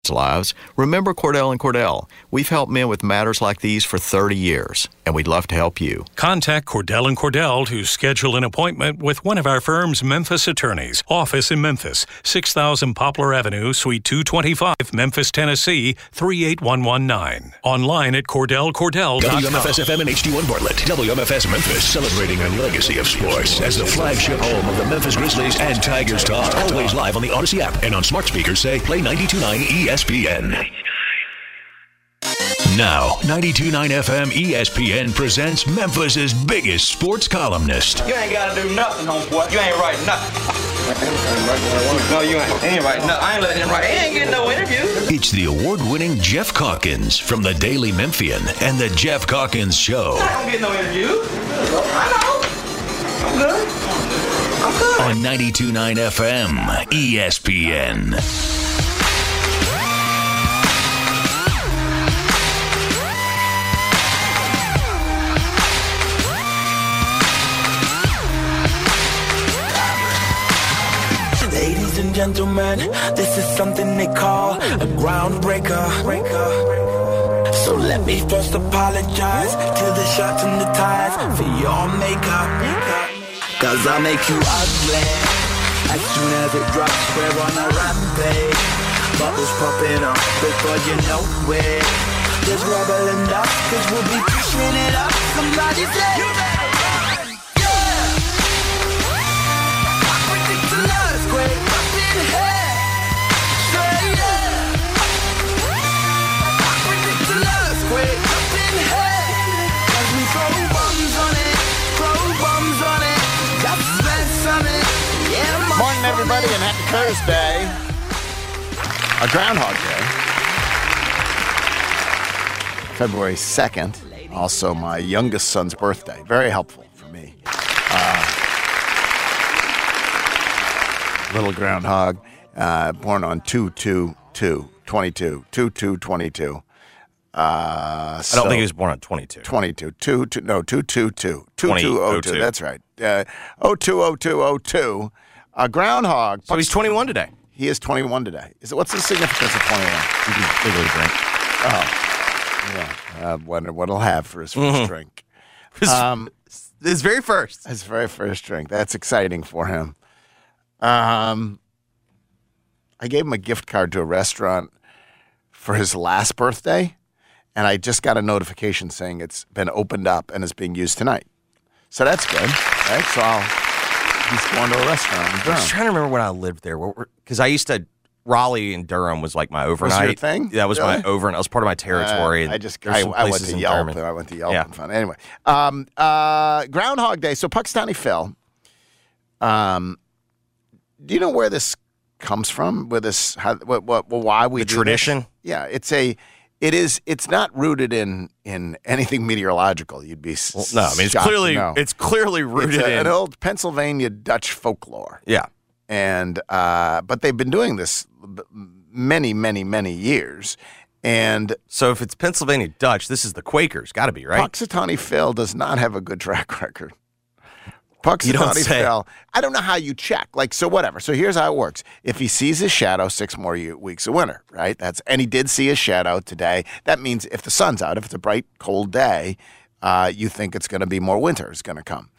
kids' lives, remember Cordell & Cordell. We've helped men with matters like these for 30 years, and we'd love to help you. Contact Cordell & Cordell to schedule an appointment with one of our firm's Memphis attorneys. Office in Memphis, 6000 Poplar Avenue, Suite 225, Memphis, Tennessee, 38119. Online at CordellCordell.com. WMFS-FM and HD1 Bartlett. WMFS Memphis, celebrating a legacy of sports as the flagship home of the Memphis Grizzlies and Tigers talk. Always live on the Odyssey app and on smart speakers. Say play 92.9 ESPN. Now, 92.9 FM ESPN presents Memphis's biggest sports columnist. You ain't got to do nothing, homeboy. You ain't writing nothing. No, you ain't writing nothing. I ain't letting him write. He ain't getting no interview. It's the award-winning Jeff Calkins from the Daily Memphian and the Jeff Calkins Show. I don't get no interview. I know. I'm good. On 92.9 FM ESPN. Ladies and gentlemen, this is something they call a groundbreaker. So let me first apologize to the shirts and the ties for your makeup. Cause I'll make you ugly as soon as it drops. We're on a rampage, bubbles popping up before you know it. There's rubble enough, cause we'll be pushing it up. Somebody say you better run, yeah. I predict an earthquake up in here, say yeah. I predict an earthquake up in here, cause we throw bombs on it, just spend something, yeah. Morning, everybody, and happy Thursday. A Groundhog Day. February 2nd, also my youngest son's birthday. Very helpful for me. Little groundhog, born on 2/2/22. 2/2/22. I don't think he was born on 22. 22. 2/2/02. 2202. That's right. 02/02/02. A groundhog. So he's 21 today. He is 21 today. What's the significance of 21? You can legally drink. Oh. Yeah, I wonder what he'll have for his first drink. His very first. His very first drink. That's exciting for him. I gave him a gift card to a restaurant for his last birthday, and I just got a notification saying it's been opened up and is being used tonight. So that's good, right? So he's going to a restaurant in Durham. I was trying to remember when I lived there, because I used to. Raleigh and Durham was like my overnight. Was your thing? That was my overnight. That was part of my territory. I went to Yelp, and I went to Yelp and found. Anyway, Groundhog Day. So Puxatawny Phil. Do you know where this comes from? Where this? Why we the do tradition? This? Yeah, it's not rooted in anything meteorological. You'd be no. I mean, it's clearly rooted in an old Pennsylvania Dutch folklore. Yeah. And but they've been doing this many, many, many years. And so if it's Pennsylvania Dutch, this is the Quakers. Got to be, right? Puxatawny Phil does not have a good track record. Puxatawny Phil, I don't know how you check. So whatever. So here's how it works. If he sees his shadow, 6 more weeks of winter, right? And he did see his shadow today. That means if the sun's out, if it's a bright, cold day, you think it's going to be more winter is going to come.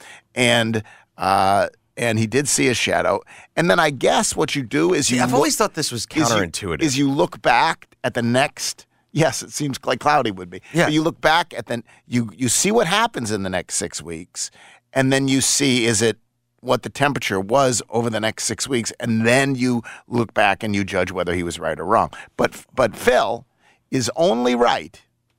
And he did see a shadow. And then I guess what you do is I've always thought this was counterintuitive. Is you look back at the next, yes, it seems like cloudy would be. Yeah. But you look back at you see what happens in the next 6 weeks, and then you see is it what the temperature was over the next 6 weeks, and then you look back and you judge whether he was right or wrong. But Phil is only right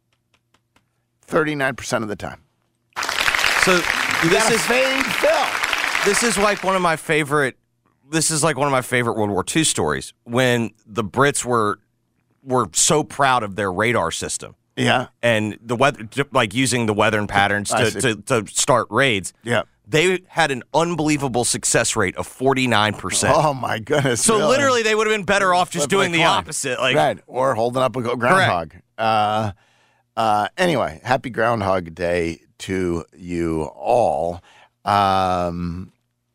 39% of the time. So this is fade Phil. This is like one of my favorite. This is like one of my favorite World War II stories when the Brits were so proud of their radar system. Yeah, and the weather, like using the weather and patterns to start raids. Yeah, they had an unbelievable success rate of 49%. Oh my goodness! So literally, they would have been better off just doing the opposite, right, or holding up a groundhog. Anyway, happy Groundhog Day to you all.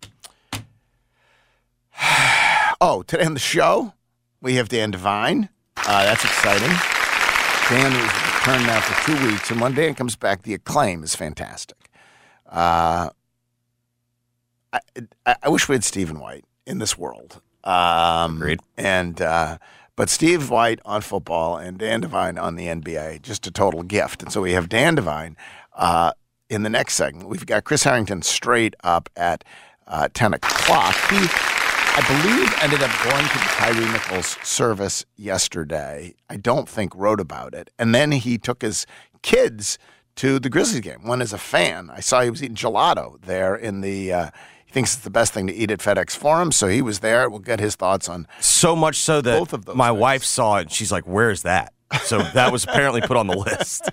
Today on the show, we have Dan Devine That's exciting. Dan is returned now for 2 weeks, and when Dan comes back, the acclaim is fantastic. I wish we had Stephen White in this world. Agreed. But Steve White on football and Dan Devine on the NBA, just a total gift. And so we have Dan Devine in the next segment. We've got Chris Harrington straight up at 10 o'clock. He, I believe, ended up going to the Tyree Nichols service yesterday. I don't think wrote about it. And then he took his kids to the Grizzlies game. One is a fan. I saw he was eating gelato there in the he thinks it's the best thing to eat at FedEx Forum, so he was there. We'll get his thoughts on so much so that both of those my things. wife saw it and she's like, "Where's that?" So that was apparently put on the list.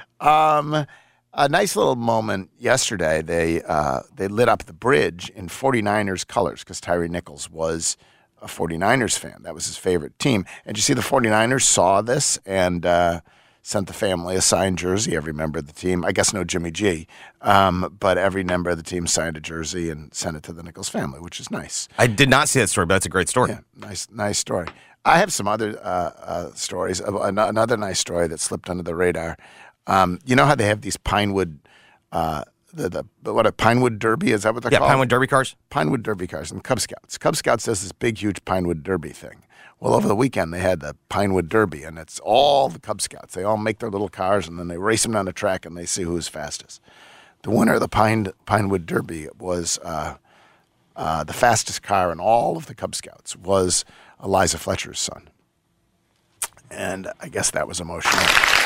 A nice little moment yesterday. They lit up the bridge in 49ers colors because Tyree Nichols was a 49ers fan. That was his favorite team. And you see the 49ers saw this and sent the family a signed jersey. Every member of the team, I guess no Jimmy G, but every member of the team signed a jersey and sent it to the Nichols family, which is nice. I did not see that story, but that's a great story. Yeah, nice story. I have some other stories. Another nice story that slipped under the radar. You know how they have these Pinewood, what a Pinewood Derby, is that what they're called? Yeah, Pinewood Derby cars. Pinewood Derby cars and Cub Scouts. Cub Scouts does this big, huge Pinewood Derby thing. Well, over the weekend, they had the Pinewood Derby, and it's all the Cub Scouts. They all make their little cars, and then they race them down the track, and they see who's fastest. The winner of the Pinewood Derby was the fastest car in all of the Cub Scouts was Eliza Fletcher's son. And I guess that was emotional.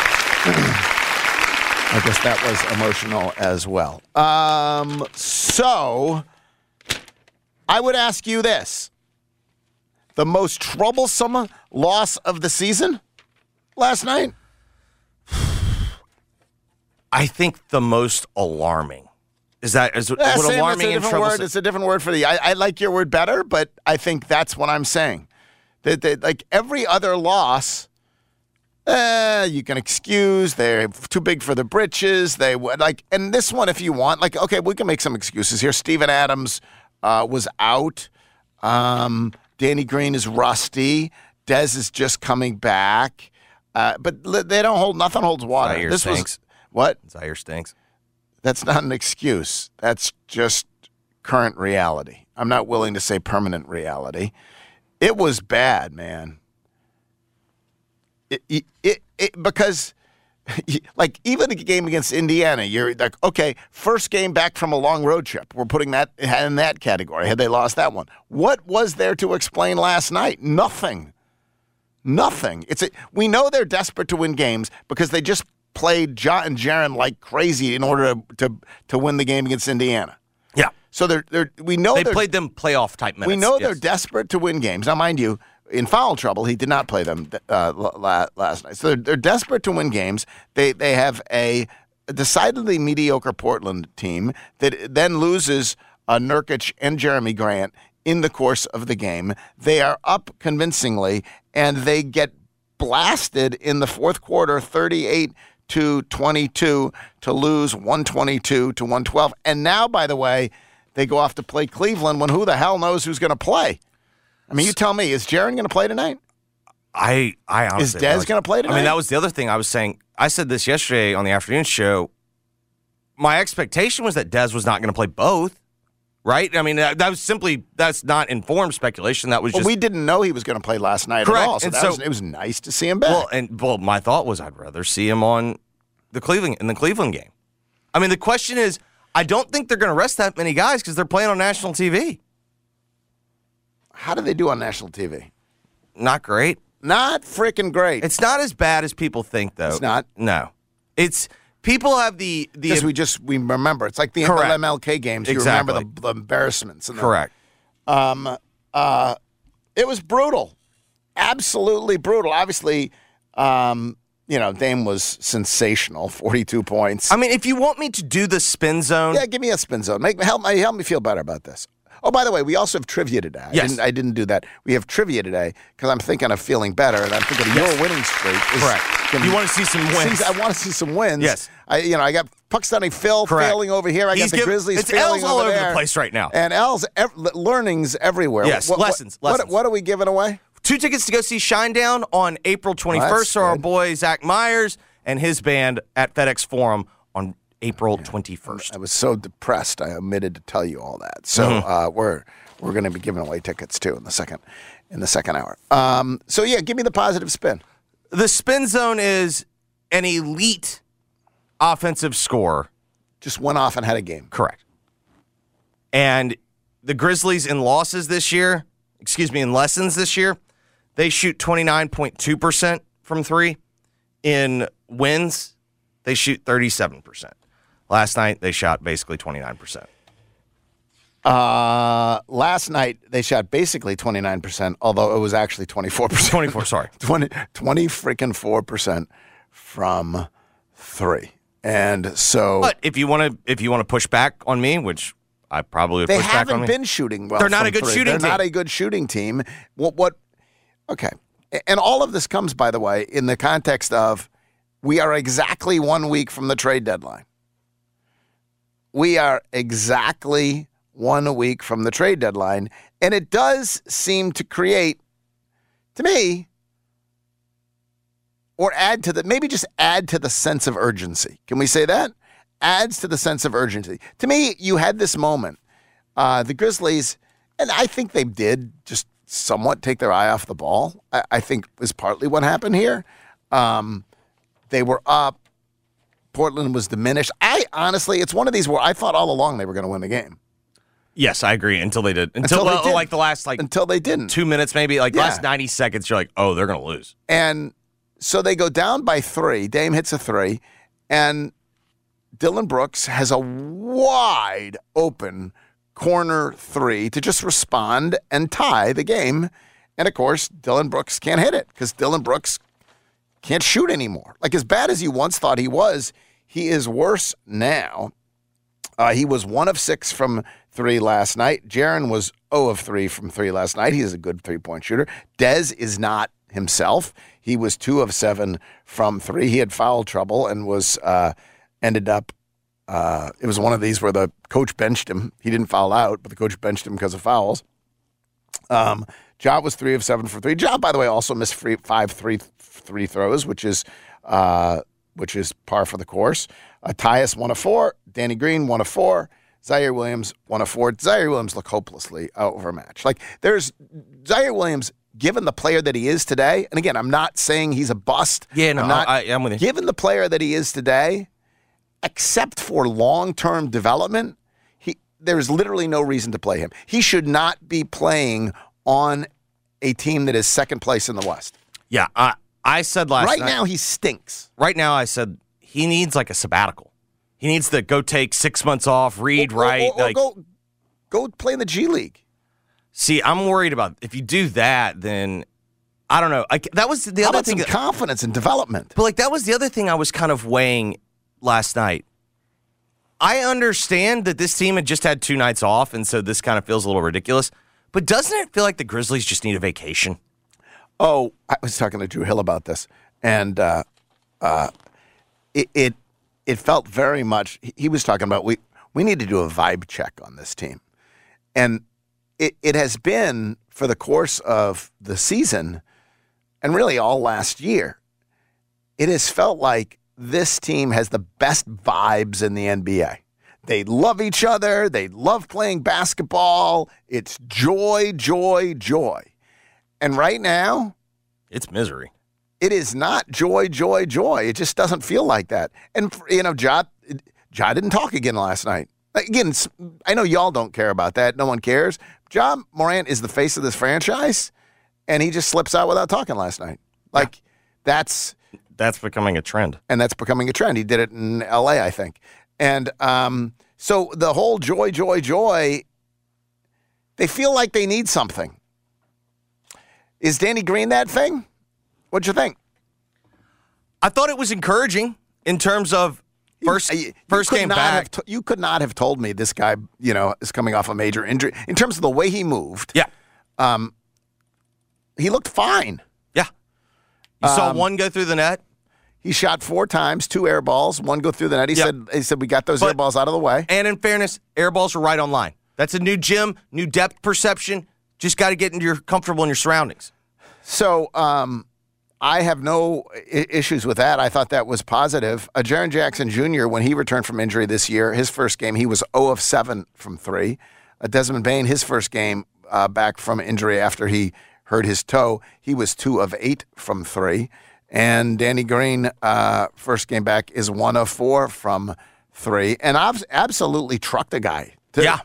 I guess that was emotional as well. So I would ask you this. The most troublesome loss of the season last night? I think the most alarming. Is alarming and troublesome? It's a different word for the. I like your word better, but I think that's what I'm saying. That like every other loss, you can excuse. They're too big for the britches. They like, and this one, if you want, like, okay, we can make some excuses here. Steven Adams was out. Danny Green is rusty. Dez is just coming back. But they don't hold. Nothing holds water. Zaire stinks. What? Zaire stinks. That's not an excuse. That's just current reality. I'm not willing to say permanent reality. It was bad, man. Because, like, even a game against Indiana, you're like, okay, first game back from a long road trip. We're putting that in that category. Had they lost that one? What was there to explain last night? Nothing. We know they're desperate to win games because they just played Ja and Jaren like crazy in order to win the game against Indiana. Yeah. So we know they played them playoff type minutes. We know they're desperate to win games. Now, mind you, in foul trouble, he did not play them last night. So they're desperate to win games. They have a decidedly mediocre Portland team that then loses Nurkic and Jeremy Grant in the course of the game. They are up convincingly, and they get blasted in the fourth quarter, 38-22, to lose 122-112. And now, by the way, they go off to play Cleveland when who the hell knows who's going to play. I mean, you tell me, is Jaren going to play tonight? I honestly is Dez going to play tonight? I mean, that was the other thing I was saying. I said this yesterday on the afternoon show. My expectation was that Dez was not going to play both, right? I mean, that's not informed speculation. That was just. Well, we didn't know he was going to play last night correct. At all. So, it was nice to see him back. Well, my thought was I'd rather see him in the Cleveland game. I mean, the question is, I don't think they're going to rest that many guys because they're playing on national TV. How do they do on national TV? Not great. Not freaking great. It's not as bad as people think, though. It's not? No. It's people have the because we remember. It's like the MLK games. Exactly. You remember the embarrassments. And correct. It was brutal. Absolutely brutal. Obviously, Dame was sensational. 42 points. I mean, if you want me to do the spin zone. Yeah, give me a spin zone. Help me feel better about this. Oh, by the way, we also have trivia today. Yes. I didn't do that. We have trivia today because I'm thinking of feeling better, and I'm thinking your winning streak is correct. You want to see some wins. I want to see some wins. Yes. I got Puckstony Phil failing over here. I got the Grizzlies failing L's all over there. the place right now. And L's learnings everywhere. Yes, lessons. What are we giving away? 2 tickets to go see Shinedown on April 21st. So our boy Zach Myers and his band at FedEx Forum on April 21st. I was so depressed, I omitted to tell you all that. So we're going to be giving away tickets too in the second hour. So yeah, give me the positive spin. The spin zone is an elite offensive scorer. Just went off and had a game. Correct. And the Grizzlies in lessons this year, they shoot 29.2% from three. In wins, they shoot 37%. Last night, they shot basically 29%. Last night, they shot basically 29%, although it was actually 24%. 24, sorry. 20 freaking 4% from three. And so, but if you want to push back on me, which I probably would push back on me. They haven't been shooting well. They're not a good shooting team. They're not a good shooting team. Okay. And all of this comes, by the way, in the context of we are exactly 1 week from the trade deadline. We are exactly 1 week from the trade deadline. And it does seem to create, to me, or maybe just add to the sense of urgency. Can we say that? Adds to the sense of urgency. To me, you had this moment. The Grizzlies, and I think they did just somewhat take their eye off the ball, I think is partly what happened here. They were up. Portland was diminished. Honestly, it's one of these where I thought all along they were going to win the game. Yes, I agree. Until they did. Until they did. Like the last until they didn't. 2 minutes maybe, last 90 seconds, you're like, oh, they're going to lose. And so they go down by 3. Dame hits a 3, and Dillon Brooks has a wide open corner 3 to just respond and tie the game. And, of course, Dillon Brooks can't hit it because Dillon Brooks can't shoot anymore. Like, as bad as you once thought he was, he is worse now. He was 1 of 6 from 3 last night. Jaren was 0 of 3 from 3 last night. He is a good three-point shooter. Dez is not himself. He was 2 of 7 from 3. He had foul trouble and was ended up. It was one of these where the coach benched him. He didn't foul out, but the coach benched him because of fouls. Ja was 3 of 7 for 3. Ja, by the way, also missed 5 free throws, which is par for the course. Tyus 1 of 4. Danny Green 1 of 4. Zaire Williams 1 of 4. Zaire Williams looked hopelessly overmatched. Like, there's Zaire Williams, given the player that he is today, and again, I'm not saying he's a bust. Yeah, no, I'm with you. Given the player that he is today, except for long-term development, there's literally no reason to play him. He should not be playing on a team that is second place in the West. Yeah, I said last night. Right now, he stinks. Right now, I said he needs like a sabbatical. He needs to go take 6 months off, write. Or go play in the G League. See, I'm worried about if you do that, then I don't know. That was the other thing. Confidence and development. But that was the other thing I was kind of weighing last night. I understand that this team had just had 2 nights off, and so this kind of feels a little ridiculous. But doesn't it feel like the Grizzlies just need a vacation? Oh, I was talking to Drew Hill about this, and it felt very much. He was talking about we need to do a vibe check on this team, and it has been for the course of the season, and really all last year. It has felt like this team has the best vibes in the NBA. They love each other. They love playing basketball. It's joy, joy, joy. And right now, it's misery. It is not joy, joy, joy. It just doesn't feel like that. And, Ja didn't talk again last night. Again, I know y'all don't care about that. No one cares. Ja Morant is the face of this franchise, and he just slips out without talking last night. That's becoming a trend. And that's becoming a trend. He did it in L.A., I think. And so the whole joy, joy, joy, they feel like they need something. Is Danny Green that thing? What'd you think? I thought it was encouraging in terms of first game back. You could not have told me this guy, is coming off a major injury. In terms of the way he moved, he looked fine. Yeah. You saw one go through the net? He shot 4 times, 2 air balls, 1 go through the net. He said we got those air balls out of the way. And in fairness, air balls are right on line. That's a new gym, new depth perception. Just got to get comfortable in your surroundings. So I have no issues with that. I thought that was positive. Jaren Jackson Jr., when he returned from injury this year, his first game, he was 0 of 7 from 3. Desmond Bane, his first game back from injury after he hurt his toe, he was 2 of 8 from 3. And Danny Green, first game back, is 1 of 4 from 3. And I've absolutely trucked the guy. Yeah.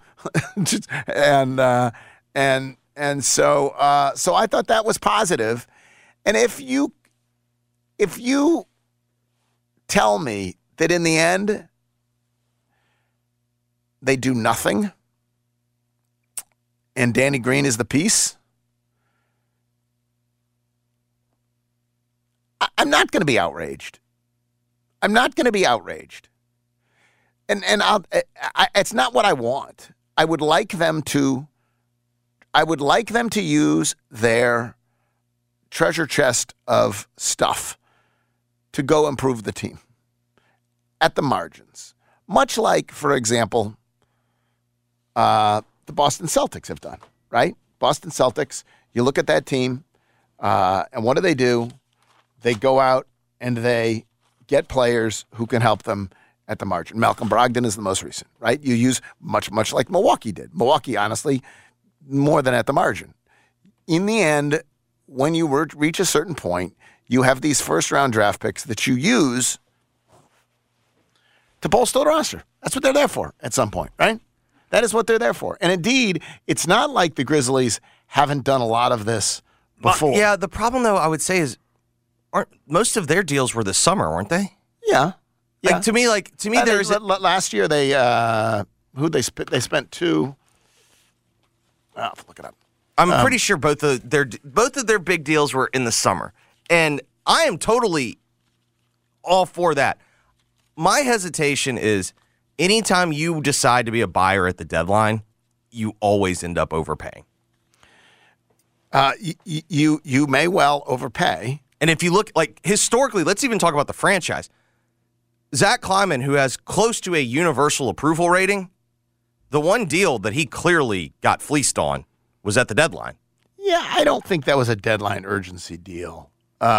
And so I thought that was positive. And if you tell me that in the end they do nothing and Danny Green is the piece, I'm not going to be outraged. I'm not going to be outraged. And it's not what I want. I would like them to use their treasure chest of stuff to go improve the team at the margins. Much like, for example, the Boston Celtics have done, right? Boston Celtics, you look at that team, and what do? They go out and they get players who can help them at the margin. Malcolm Brogdon is the most recent, right? You use much like Milwaukee did. Milwaukee, honestly, more than at the margin. In the end, when you reach a certain point, you have these first-round draft picks that you use to bolster the roster. That's what they're there for at some point, right? That is what they're there for. And indeed, it's not like the Grizzlies haven't done a lot of this before. Yeah, the problem, though, I would say is most of their deals were this summer, weren't they? Yeah. Like, to me, there's last year they spent 2. I'll have to look it up. I'm pretty sure both of their big deals were in the summer, and I am totally all for that. My hesitation is anytime you decide to be a buyer at the deadline, you always end up overpaying. You may well overpay. And if you look, like, historically, let's even talk about the franchise. Zach Kleiman, who has close to a universal approval rating, the one deal that he clearly got fleeced on was at the deadline. Yeah, I don't think that was a deadline urgency deal.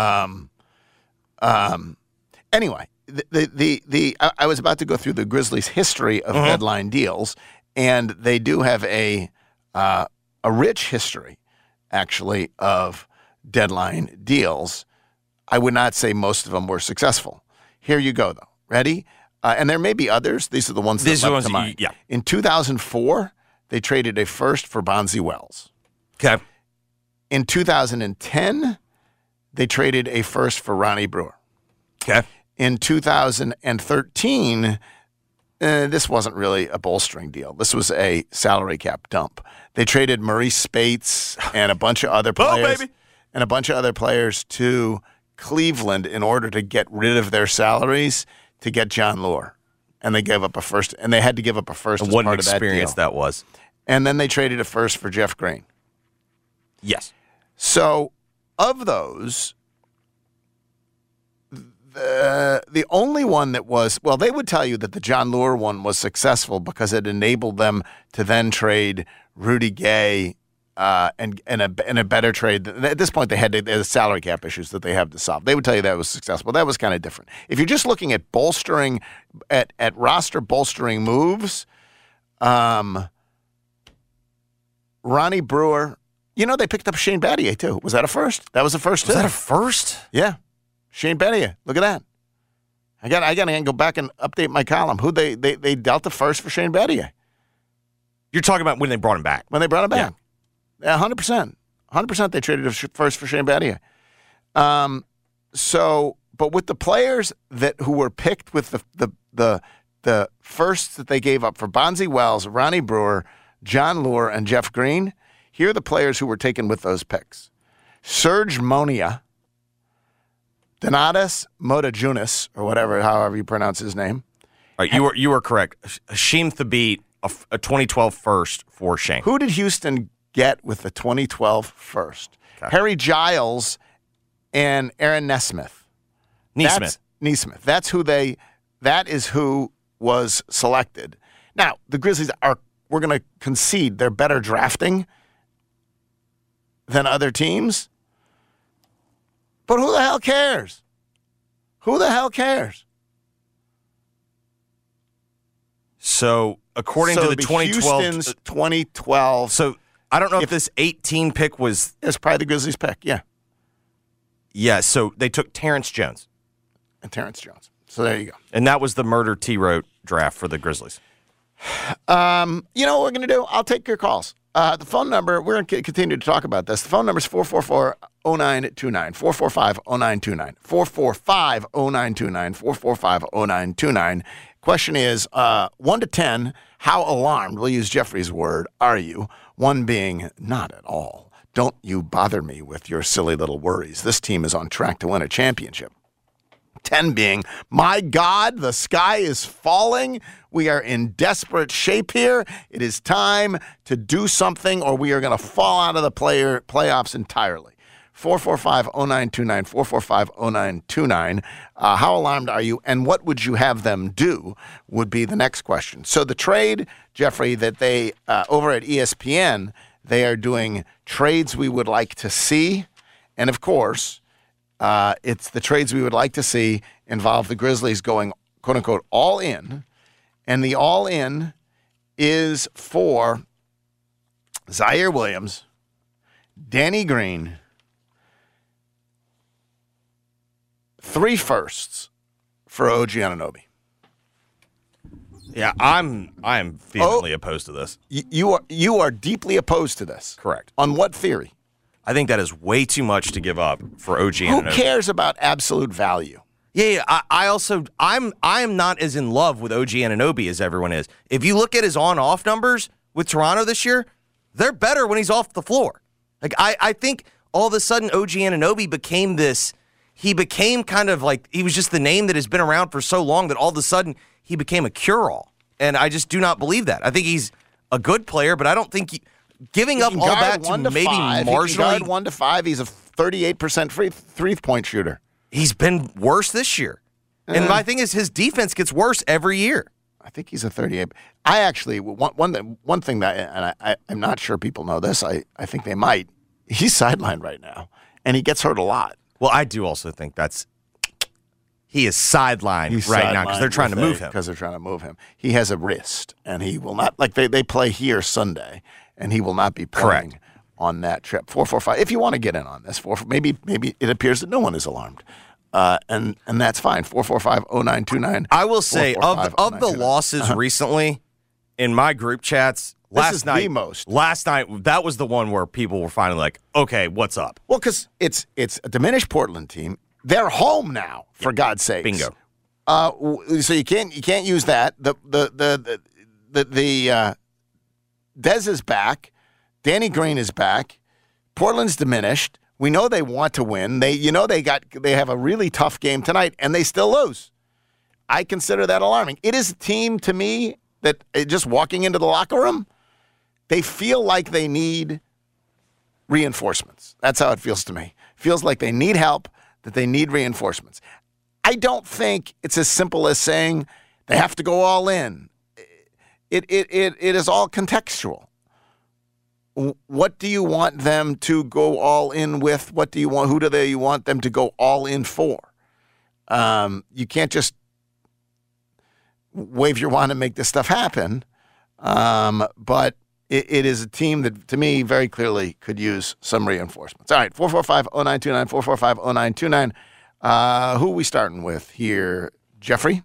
Anyway, I was about to go through the Grizzlies' history of deadline deals, and they do have a rich history, actually, of deadline deals. I would not say most of them were successful. Here you go, though. Ready? And there may be others. These are the ones that leapt to mind. Yeah. In 2004, they traded a first for Bonzi Wells. Okay. In 2010, they traded a first for Ronnie Brewer. Okay. In 2013, this wasn't really a bolstering deal. This was a salary cap dump. They traded Maurice Spates and a bunch of other players to Cleveland in order to get rid of their salaries to get John Lure. And they gave up a first, and they had to give up a first as part of that deal. What an experience that was. And then they traded a first for Jeff Green. Yes. So, of those, the only one that was, well, they would tell you that the John Lure one was successful because it enabled them to then trade Rudy Gay and a better trade. At this point, they had the salary cap issues that they have to solve. They would tell you that was successful. That was kind of different. If you're just looking at bolstering, at roster bolstering moves, Ronnie Brewer, they picked up Shane Battier, too. Was that a first? That was a first, too. Was that a first? Yeah. Shane Battier. Look at that. I got to go back and update my column. Who they dealt the first for Shane Battier. You're talking about when they brought him back. When they brought him back. Yeah, 100%. 100% they traded a first for Shane Battier. But with the players who were picked with the firsts that they gave up for Bonzi Wells, Ronnie Brewer, John Lure, and Jeff Green, here are the players who were taken with those picks. Serge Monia, Donatas Motajunas, or however you pronounce his name. All right, you were correct. Hasheem Thabeet, a 2012 first for Shane. Who did Houston get with the 2012 first? Okay. Harry Giles and Aaron Nesmith. Nesmith. That is who was selected. Now, the Grizzlies we're going to concede they're better drafting than other teams. But who the hell cares? Who the hell cares? So, according to the 2012... Houston's 2012... So, I don't know if this 18 pick was... It's probably the Grizzlies pick, yeah. Yeah, so they took Terrence Jones. And Terrence Jones. So there you go. And that was the murder T-Row draft for the Grizzlies. You know what we're going to do? I'll take your calls. The phone number, we're going to continue to talk about this. The phone number is 444-0929, 445-0929, 445-0929, 445-0929. Question is, 1 to 10, how alarmed, we'll use Jeffrey's word, are you? 1 being, not at all. Don't you bother me with your silly little worries. This team is on track to win a championship. 10 being, my God, the sky is falling. We are in desperate shape here. It is time to do something or we are going to fall out of the playoffs entirely. 445-0929, 445-0929. How alarmed are you and what would you have them do would be the next question. So the trade, Jeffrey, that they, over at ESPN, they are doing trades we would like to see. And of course, it's the trades we would like to see involve the Grizzlies going, quote unquote, all in. And the all in is for Zaire Williams, Danny Green, 3 firsts for OG Anunoby. Yeah, I am vehemently opposed to this. You are deeply opposed to this. Correct. On what theory? I think that is way too much to give up for OG Who Anunoby. cares about absolute value? Yeah. I am not as in love with OG Anunoby as everyone is. If you look at his on-off numbers with Toronto this year, they're better when he's off the floor. Like I think all of a sudden OG Anunoby became this. He became kind of like he was just the name that has been around for so long that all of a sudden he became a cure-all, and I just do not believe that. I think he's a good player, but I don't think giving up all that to maybe marginally. Guard 1 to 5. He's a 38% free three-point shooter. He's been worse this year. And my thing is his defense gets worse every year. I think he's a 38. I actually, one thing that, and I'm not sure people know this, I think they might, he's sidelined right now, and he gets hurt a lot. Well, I do also think he is sidelined right now because they're trying to move him. Because they're trying to move him. He has a wrist, and he will not, like they play here Sunday, and he will not be playing on that trip. 445, if you want to get in on this, maybe it appears that no one is alarmed. And that's fine. 445-0929. I will say, of the losses recently in my group chats, last night, that was the one where people were finally like, okay, what's up? Well, because it's a diminished Portland team. They're home now, for God's sakes. Bingo. So you can't use that. The Dez is back. Danny Green is back. Portland's diminished. We know they want to win. They have a really tough game tonight, and they still lose. I consider that alarming. It is a team to me that just walking into the locker room, they feel like they need reinforcements. That's how it feels to me. Feels like they need help, that they need reinforcements. I don't think it's as simple as saying they have to go all in. It is all contextual. What do you want them to go all in with? Who do you want them to go all in for? You can't just wave your wand and make this stuff happen. But it is a team that, to me, very clearly could use some reinforcements. All right, 445-0929, 445-0929. Who are we starting with here? Jeffrey?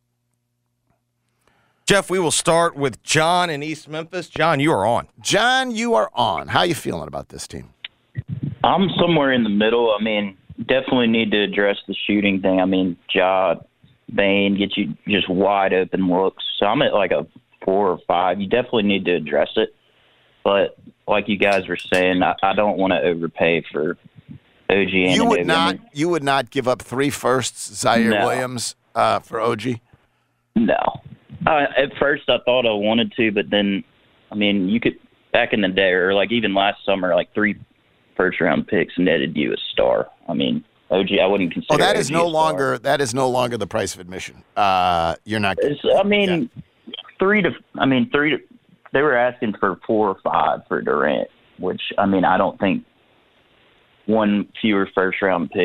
Jeff, we will start with John in East Memphis. John, you are on. John, you are on. How are you feeling about this team? I'm somewhere in the middle. I mean, definitely need to address the shooting thing. I mean, Ja, Bane get you just wide open looks. So I'm at like a 4 or 5. You definitely need to address it. But like you guys were saying, I don't want to overpay for OG Anunoby. You would not give up 3 firsts, Zaire Williams, for OG? No. At first, I thought I wanted to, but then, I mean, you could back in the day, or like even last summer, like 3 first-round picks netted you a star. I mean, OG, I wouldn't consider. That is no longer the price of admission. You're not. Three to. They were asking for 4 or 5 for Durant, which I mean, I don't think one fewer first-round pick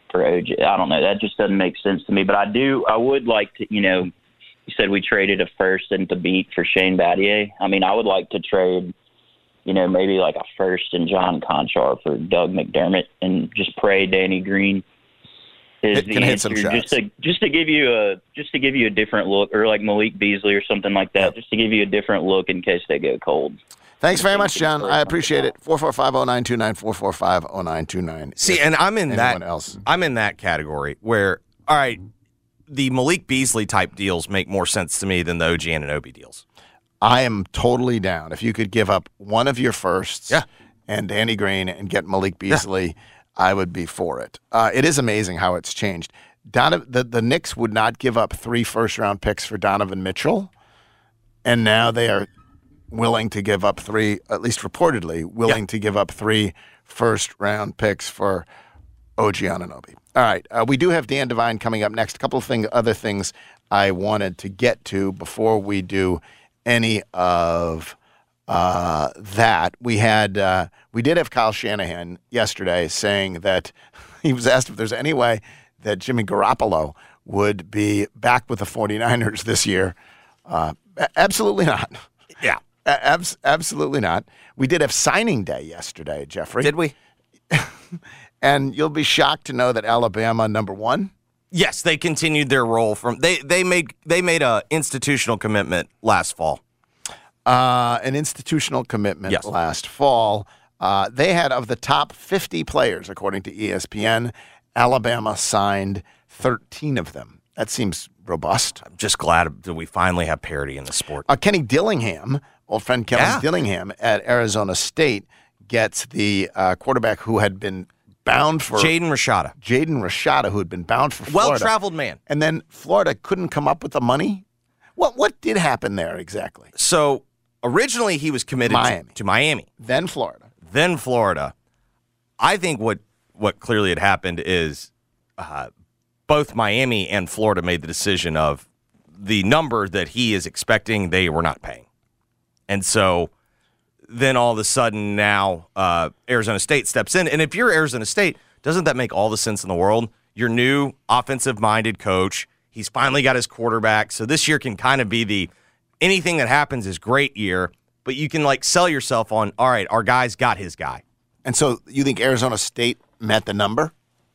for OJ. I don't know. That just doesn't make sense to me. But I would like to, you said we traded a first and to beat for Shane Battier. I mean, I would like to trade, maybe like a first and John Conchar for Doug McDermott and just pray Danny Green is the answer. Just to give you a different look, or like Malik Beasley or something like that, just to give you a different look in case they go cold. Thanks very much, John. I appreciate it. 445-0929, 445-0929. See, and I'm in else. I'm in that category where, all right, the Malik Beasley type deals make more sense to me than the OG Anunoby deals. I am totally down. If you could give up one of your firsts and Danny Green and get Malik Beasley, I would be for it. It is amazing how it's changed. The Knicks would not give up 3 first-round picks for Donovan Mitchell, and now they are willing to give up 3, at least reportedly, to give up 3 first-round picks for OG Anunoby. All right, we do have Dan Devine coming up next. A couple of other things I wanted to get to before we do any of that. We did have Kyle Shanahan yesterday saying that he was asked if there's any way that Jimmy Garoppolo would be back with the 49ers this year. Absolutely not. Yeah. Absolutely not. We did have signing day yesterday, Jeffrey. Did we? And you'll be shocked to know that Alabama, number 1. Yes, they continued their role from they made a institutional commitment last fall. An institutional commitment last fall. They had, of the top 50 players, according to ESPN, Alabama signed 13 of them. That seems robust. I'm just glad that we finally have parity in the sport. Kenny Dillingham, old friend Kenny Dillingham at Arizona State, gets the quarterback who had been bound for Jaden Rashada, who had been bound for Florida. Well-traveled man. And then Florida couldn't come up with the money. What did happen there exactly? So originally he was committed to Miami. Then Florida. I think what clearly had happened is both Miami and Florida made the decision of the number that he is expecting they were not paying. And so then all of a sudden now Arizona State steps in. And if you're Arizona State, doesn't that make all the sense in the world? Your new offensive-minded coach, he's finally got his quarterback. So this year can kind of be the anything that happens is great year, but you can sell yourself on, all right, our guy's got his guy. And so you think Arizona State met the number?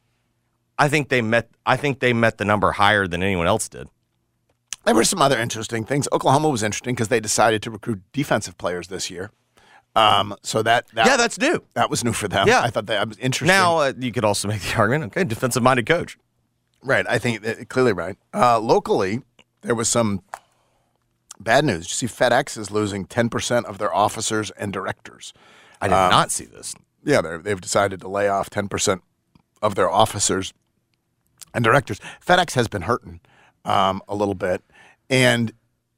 I think they met the number higher than anyone else did. There were some other interesting things. Oklahoma was interesting because they decided to recruit defensive players this year. So that's new. That was new for them. Yeah. I thought that was interesting. Now you could also make the argument, okay, defensive-minded coach. Right. I think clearly right. Locally, there was some bad news. You see, FedEx is losing 10% of their officers and directors. I did not see this. Yeah, they've decided to lay off 10% of their officers and directors. FedEx has been hurting a little bit, and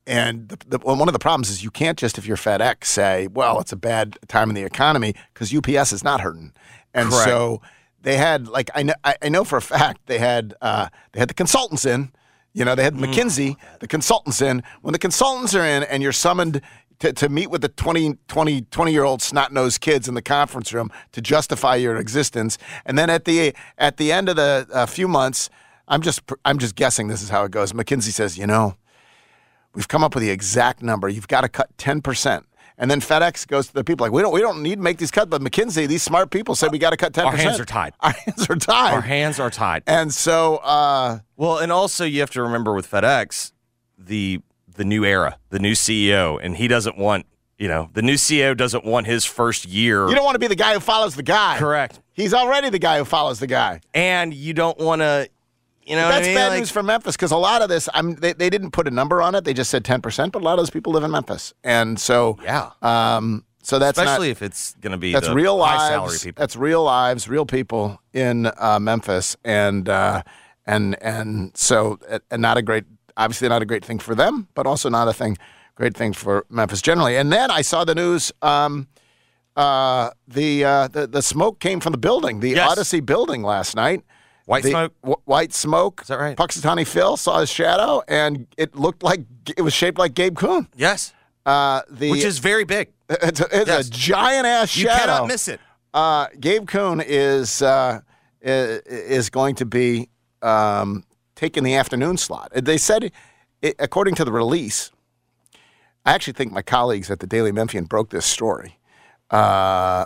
one of the problems is you can't just, if you're FedEx, say, well, it's a bad time in the economy, because UPS is not hurting. And Correct. So they had, I know for a fact they had the consultants in. They had McKinsey, the consultants in. When the consultants are in and you're summoned to meet with the 20-year-old snot-nosed kids in the conference room to justify your existence, and then at the end of the few months, I'm just guessing this is how it goes. McKinsey says, we've come up with the exact number. You've got to cut 10%. And then FedEx goes to the people we don't need to make these cuts, but McKinsey, these smart people said we got to cut 10%. Our hands are tied. Our hands are tied. And so, and also you have to remember with FedEx, the new era, the new CEO, and he doesn't want, the new CEO doesn't want his first year. You don't want to be the guy who follows the guy. Correct. He's already the guy who follows the guy. And you don't want to. That's bad news for Memphis, because a lot of this, they didn't put a number on it. They just said 10%, but a lot of those people live in Memphis. And so, so that's especially if it's going to be that's the real lives, high salary people. That's real lives, real people in Memphis. And so not a great, obviously not a great thing for them, but also not a great thing for Memphis generally. And then I saw the news, the smoke came from the building, the Odyssey building last night. White smoke. Is that right? Punxsutawney Phil saw his shadow, and it looked like it was shaped like Gabe Kuhn. Yes. Which is very big. It's a giant ass shadow. You cannot miss it. Gabe Kuhn is is going to be taking the afternoon slot. They said, according to the release, I actually think my colleagues at the Daily Memphian broke this story, my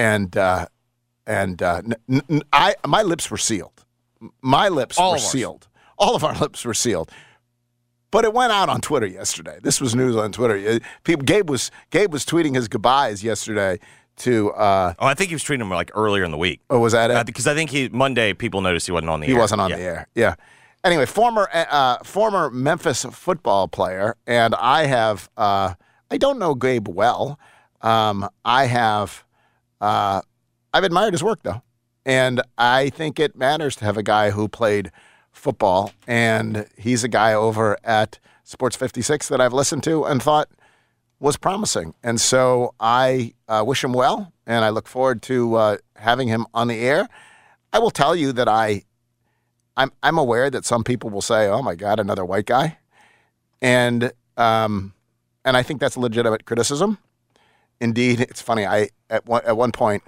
lips were sealed. My lips were sealed. All of our lips were sealed. But it went out on Twitter yesterday. This was news on Twitter. Gabe was tweeting his goodbyes yesterday to. I think he was tweeting them like earlier in the week. Oh, was that it? Because I think Monday people noticed he wasn't on the air. He wasn't on the air. Yeah. Anyway, former Memphis football player, and I have. I don't know Gabe well. I've admired his work though, and I think it matters to have a guy who played football, and he's a guy over at Sports 56 that I've listened to and thought was promising. And so I wish him well, and I look forward to having him on the air. I will tell you that I'm aware that some people will say, "Oh my God, another white guy," and I think that's a legitimate criticism. Indeed, it's funny. At one point,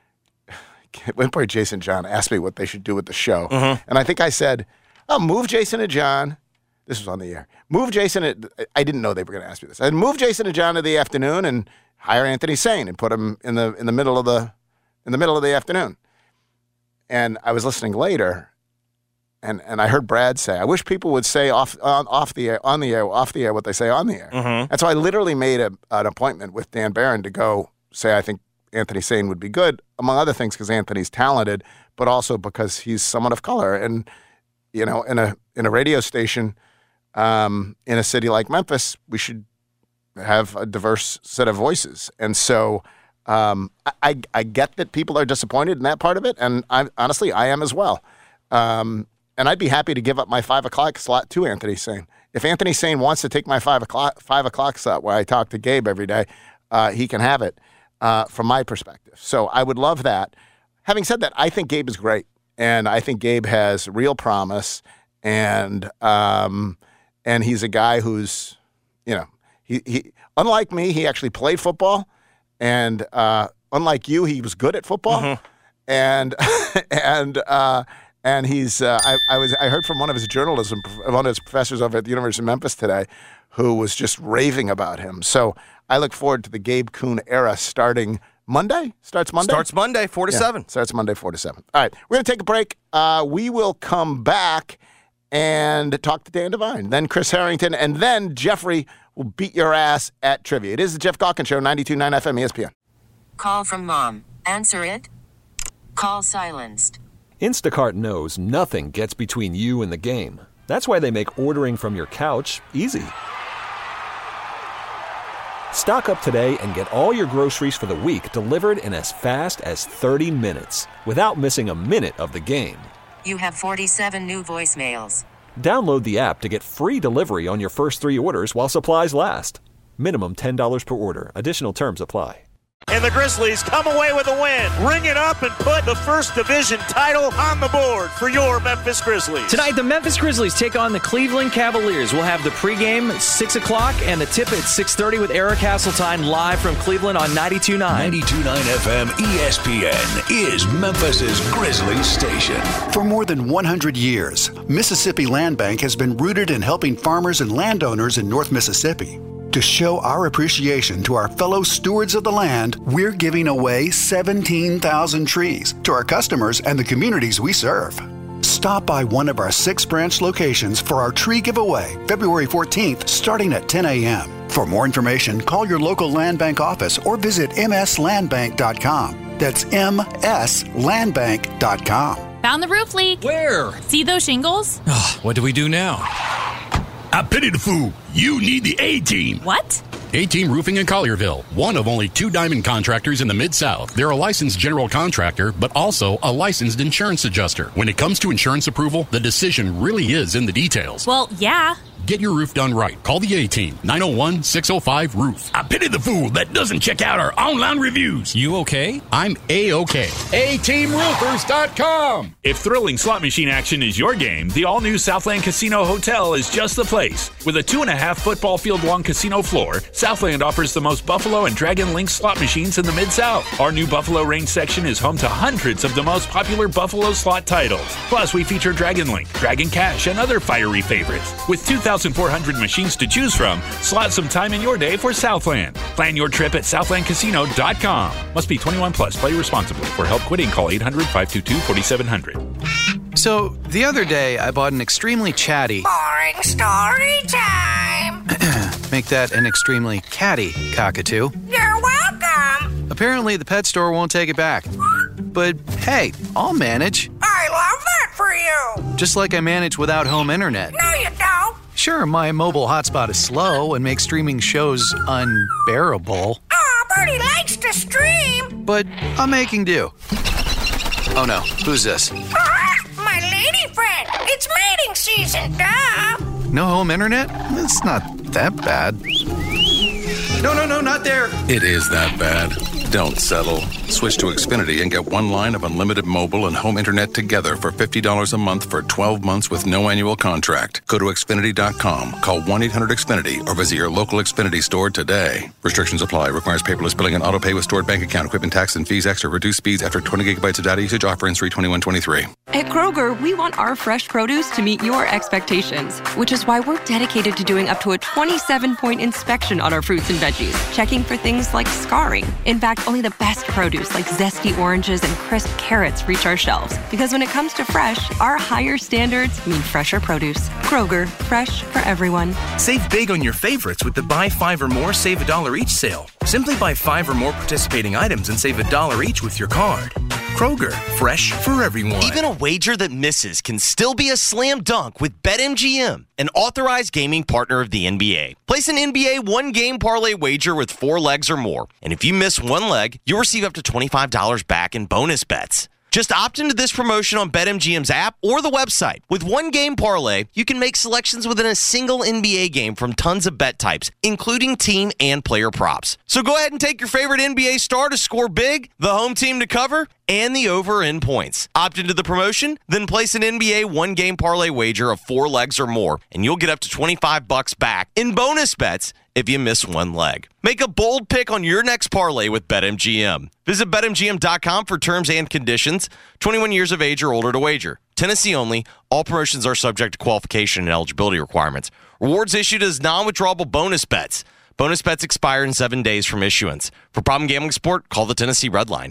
Jason John asked me what they should do with the show, and I think I said, "Oh, move Jason and John." This was on the air. Move Jason. I didn't know they were going to ask me this. I'd move Jason and John to the afternoon and hire Anthony Sane and put him in the middle of the afternoon. And I was listening later, and I heard Brad say, "I wish people would say off the air what they say on the air." And so I literally made an appointment with Dan Barron to go say I think Anthony Sane would be good, among other things because Anthony's talented, but also because he's someone of color. And you know, in a radio station in a city like Memphis, we should have a diverse set of voices. And so I get that people are disappointed in that part of it, and honestly, I am as well. And I'd be happy to give up my 5 o'clock slot to Anthony Sane. If Anthony Sane wants to take my 5 o'clock slot where I talk to Gabe every day, he can have it from my perspective. So I would love that. Having said that, I think Gabe is great, and I think Gabe has real promise, and he's a guy who's, he unlike me, he actually played football, and unlike you, he was good at football, and he's I heard from one of his professors over at the University of Memphis today, who was just raving about him. So I look forward to the Gabe Kuhn era starting Monday. Starts Monday? Starts Monday, 4 to 7. Starts Monday, 4 to 7. All right, we're going to take a break. We will come back and talk to Dan Devine, then Chris Harrington, and then Jeffrey will beat your ass at trivia. It is the Jeff Gawkins Show, 92.9 FM ESPN. Call from mom. Answer it. Call silenced. Instacart knows nothing gets between you and the game. That's why they make ordering from your couch easy. Stock up today and get all your groceries for the week delivered in as fast as 30 minutes without missing a minute of the game. You have 47 new voicemails. Download the app to get free delivery on your first 3 orders while supplies last. Minimum $10 per order. Additional terms apply. And the Grizzlies come away with a win. Ring it up and put the first division title on the board for your Memphis Grizzlies. Tonight, the Memphis Grizzlies take on the Cleveland Cavaliers. We'll have the pregame at 6 o'clock and the tip at 6:30 with Eric Hasseltine live from Cleveland on 92.9. 92.9 FM ESPN is Memphis's Grizzlies station. For more than 100 years, Mississippi Land Bank has been rooted in helping farmers and landowners in North Mississippi. To show our appreciation to our fellow stewards of the land, we're giving away 17,000 trees to our customers and the communities we serve. Stop by one of our 6 branch locations for our tree giveaway, February 14th, starting at 10 a.m. For more information, call your local land bank office or visit mslandbank.com. That's mslandbank.com. Found the roof leak. Where? See those shingles? What do we do now? I pity the fool. You need the A-Team. What? A-Team Roofing in Collierville, one of only 2 diamond contractors in the Mid-South. They're a licensed general contractor, but also a licensed insurance adjuster. When it comes to insurance approval, the decision really is in the details. Well, yeah. Get your roof done right. Call the A-Team, 901-605-ROOF. I pity the fool that doesn't check out our online reviews. You okay? I'm A-okay. ATeamRoofers.com. If thrilling slot machine action is your game, the all-new Southland Casino Hotel is just the place. With a 2.5 football field long casino floor, Southland offers the most Buffalo and Dragon Link slot machines in the Mid-South. Our new Buffalo Range section is home to hundreds of the most popular Buffalo slot titles. Plus, we feature Dragon Link, Dragon Cash, and other fiery favorites. With 2,400 machines to choose from, slot some time in your day for Southland. Plan your trip at southlandcasino.com. Must be 21 plus. Play responsibly. For help quitting, call 800-522-4700. So, the other day, I bought an extremely chatty... Boring story time! Make that an extremely catty cockatoo. You're welcome! Apparently, the pet store won't take it back. But, hey, I'll manage. I love that for you! Just like I manage without home internet. No, you don't! Sure, my mobile hotspot is slow and makes streaming shows unbearable. Aw, Bertie likes to stream! But I'm making do. Oh no, who's this? My lady friend! It's mating season, duh! No home internet? It's not that bad. No, not there! It is that bad. Don't settle. Switch to Xfinity and get one line of unlimited mobile and home internet together for $50 a month for 12 months with no annual contract. Go to Xfinity.com, call 1-800-XFINITY, or visit your local Xfinity store today. Restrictions apply. Requires paperless billing and auto pay with stored bank account. Equipment tax and fees extra. Reduced speeds after 20 gigabytes of data usage. Offer ends 3/21/23. At Kroger, we want our fresh produce to meet your expectations, which is why we're dedicated to doing up to a 27-point inspection on our fruits and veggies, checking for things like scarring. In fact, only the best produce like zesty oranges and crisp carrots reach our shelves. Because when it comes to fresh, our higher standards mean fresher produce. Kroger, fresh for everyone. Save big on your favorites with the Buy 5 or More, Save $1 each sale. Simply buy 5 or more participating items and save $1 each with your card. Kroger, fresh for everyone. Even a wager that misses can still be a slam dunk with BetMGM, an authorized gaming partner of the NBA. Place an NBA one-game parlay wager with 4 legs or more, and if you miss one leg, you'll receive up to $25 back in bonus bets. Just opt into this promotion on BetMGM's app or the website. With one game parlay, you can make selections within a single NBA game from tons of bet types, including team and player props. So go ahead and take your favorite NBA star to score big, the home team to cover, and the over in points. Opt into the promotion, then place an NBA one-game parlay wager of 4 legs or more, and you'll get up to $25 back in bonus bets if you miss one leg. Make a bold pick on your next parlay with BetMGM. Visit BetMGM.com for terms and conditions. 21 years of age or older to wager. Tennessee only. All promotions are subject to qualification and eligibility requirements. Rewards issued as non-withdrawable bonus bets. Bonus bets expire in 7 days from issuance. For problem gambling support, call the Tennessee Red Line,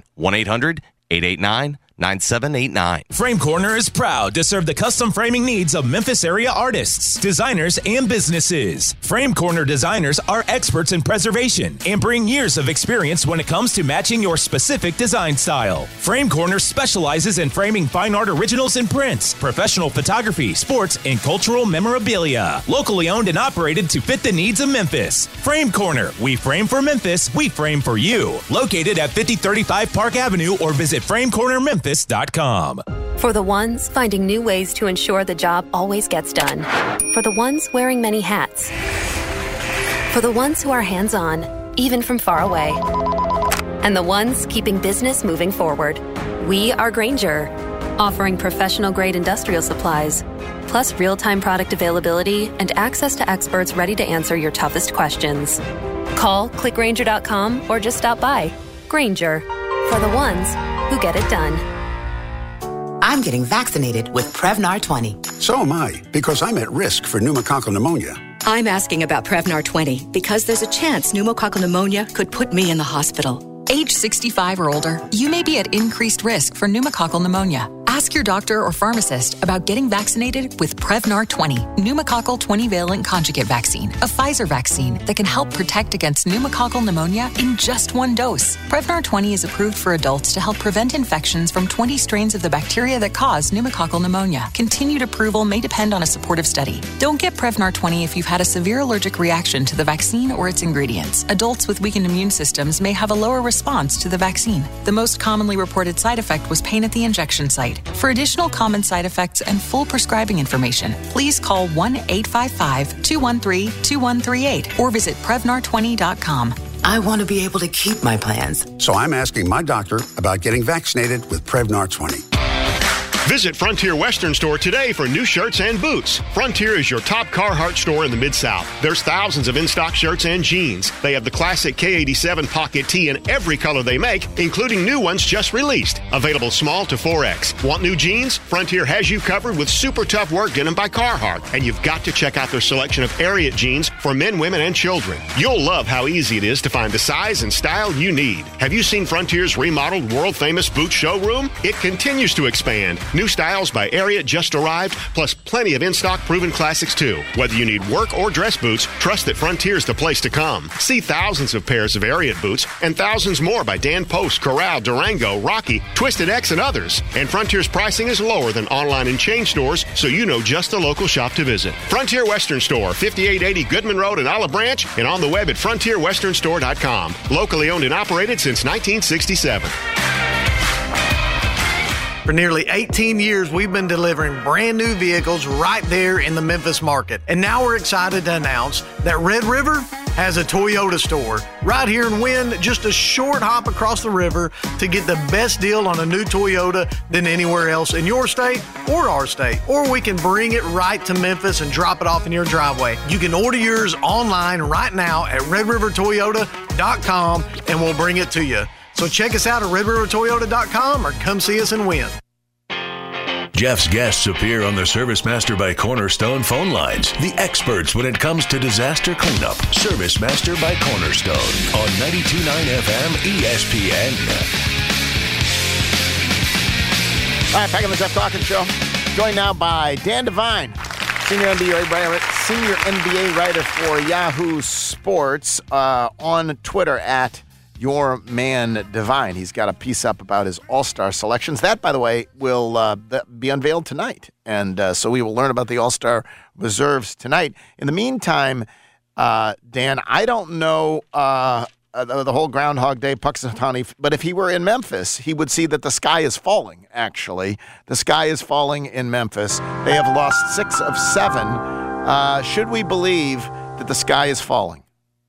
1-800-889-9789. Frame Corner is proud to serve the custom framing needs of Memphis area artists, designers, and businesses. Frame Corner designers are experts in preservation and bring years of experience when it comes to matching your specific design style. Frame Corner specializes in framing fine art originals and prints, professional photography, sports, and cultural memorabilia. Locally owned and operated to fit the needs of Memphis. Frame Corner. We frame for Memphis. We frame for you. Located at 5035 Park Avenue or visit FrameCornerMemphis.com. For the ones finding new ways to ensure the job always gets done. For the ones wearing many hats. For the ones who are hands-on, even from far away. And the ones keeping business moving forward. We are Grainger, offering professional-grade industrial supplies, plus real-time product availability and access to experts ready to answer your toughest questions. Call, click Grainger.com, or just stop by. Grainger, for the ones who get it done. I'm getting vaccinated with Prevnar 20. So am I, because I'm at risk for pneumococcal pneumonia. I'm asking about Prevnar 20 because there's a chance pneumococcal pneumonia could put me in the hospital. Age 65 or older, you may be at increased risk for pneumococcal pneumonia. Ask your doctor or pharmacist about getting vaccinated with Prevnar 20, pneumococcal 20-valent conjugate vaccine, a Pfizer vaccine that can help protect against pneumococcal pneumonia in just one dose. Prevnar 20 is approved for adults to help prevent infections from 20 strains of the bacteria that cause pneumococcal pneumonia. Continued approval may depend on a supportive study. Don't get Prevnar 20 if you've had a severe allergic reaction to the vaccine or its ingredients. Adults with weakened immune systems may have a lower response to the vaccine. The most commonly reported side effect was pain at the injection site. For additional common side effects and full prescribing information, please call 1-855-213-2138 or visit Prevnar20.com. I want to be able to keep my plans. So I'm asking my doctor about getting vaccinated with Prevnar 20. Visit Frontier Western Store today for new shirts and boots. Frontier is your top Carhartt store in the Mid-South. There's thousands of in-stock shirts and jeans. They have the classic K87 pocket tee in every color they make, including new ones just released. Available small to 4X. Want new jeans? Frontier has you covered with super tough work denim by Carhartt. And you've got to check out their selection of Ariat jeans for men, women, and children. You'll love how easy it is to find the size and style you need. Have you seen Frontier's remodeled world-famous boot showroom? It continues to expand. New styles by Ariat just arrived, plus plenty of in-stock proven classics too. Whether you need work or dress boots, trust that Frontier's the place to come. See thousands of pairs of Ariat boots and thousands more by Dan Post, Corral, Durango, Rocky, Twisted X, and others. And Frontier's pricing is lower than online and chain stores, so you know just the local shop to visit. Frontier Western Store, 5880 Goodman Road in Olive Branch, and on the web at frontierwesternstore.com. Locally owned and operated since 1967. For nearly 18 years, we've been delivering brand new vehicles right there in the Memphis market. And now we're excited to announce that Red River has a Toyota store right here in Wynn, just a short hop across the river to get the best deal on a new Toyota than anywhere else in your state or our state. Or we can bring it right to Memphis and drop it off in your driveway. You can order yours online right now at redrivertoyota.com and we'll bring it to you. So check us out at redrivertoyota.com or come see us in Wynn. Jeff's guests appear on the ServiceMaster by Cornerstone phone lines. The experts when it comes to disaster cleanup. ServiceMaster by Cornerstone on 92.9 FM ESPN. All right, back on the Jeff Dawkins Show. Joined now by Dan Devine, senior NBA writer for Yahoo Sports, on Twitter at Your Man Divine. He's got a piece up about his All-Star selections. That, by the way, will be unveiled tonight. And so we will learn about the All-Star reserves tonight. In the meantime, Dan, I don't know the whole Groundhog Day, Punxsutawney, but if he were in Memphis, he would see that the sky is falling, actually. The sky is falling in Memphis. They have lost 6 of 7. Should we believe that the sky is falling?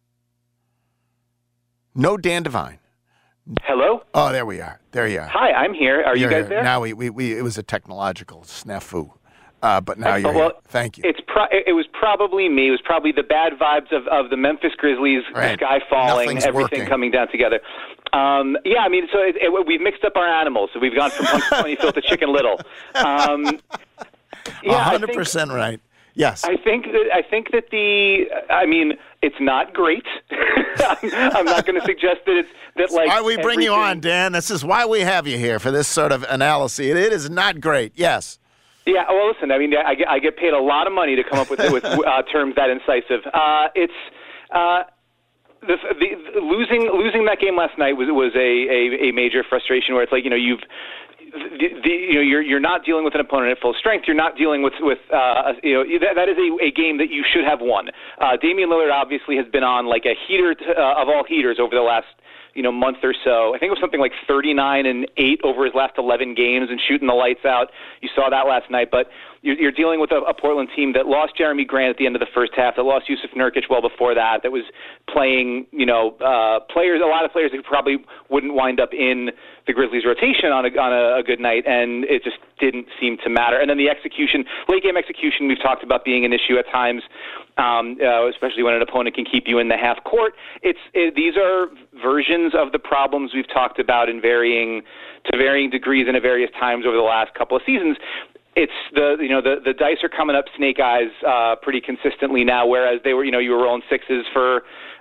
No Dan Devine. Hello? Oh, there we are. There you are. Hi, I'm here. Are you guys there? Now we it was a technological snafu, but now you're here. Thank you. It was probably me. It was probably the bad vibes of the Memphis Grizzlies, the sky falling, Nothing's everything working. coming down together. Yeah, I mean, so we've mixed up our animals. So we've gone from Punxsutawney Phil to Chicken Little. Yeah, 100% right. Yes. I think that it's not great. I'm not going to suggest that That's why we bring you on, Dan. This is why we have you here for this sort of analysis. It is not great. Yes. Yeah. Well, listen. I mean, I get paid a lot of money to come up with terms that incisive. Losing that game last night was a major frustration. Where it's like you're not dealing with an opponent at full strength. You're not dealing with that is a game that you should have won. Damian Lillard obviously has been on like a heater of all heaters over the last month or so. I think it was something like 39-8 over his last 11 games and shooting the lights out. You saw that last night, but you're dealing with a Portland team that lost Jeremy Grant at the end of the first half, that lost Yusuf Nurkic well before that was playing a lot of players who probably wouldn't wind up in the Grizzlies rotation on a good night, and it just didn't seem to matter. And then the execution, late game execution, we've talked about being an issue at times, especially when an opponent can keep you in the half court. These are versions of the problems we've talked about to varying degrees and at various times over the last couple of seasons. It's the dice are coming up snake eyes pretty consistently now, whereas they were you were rolling sixes for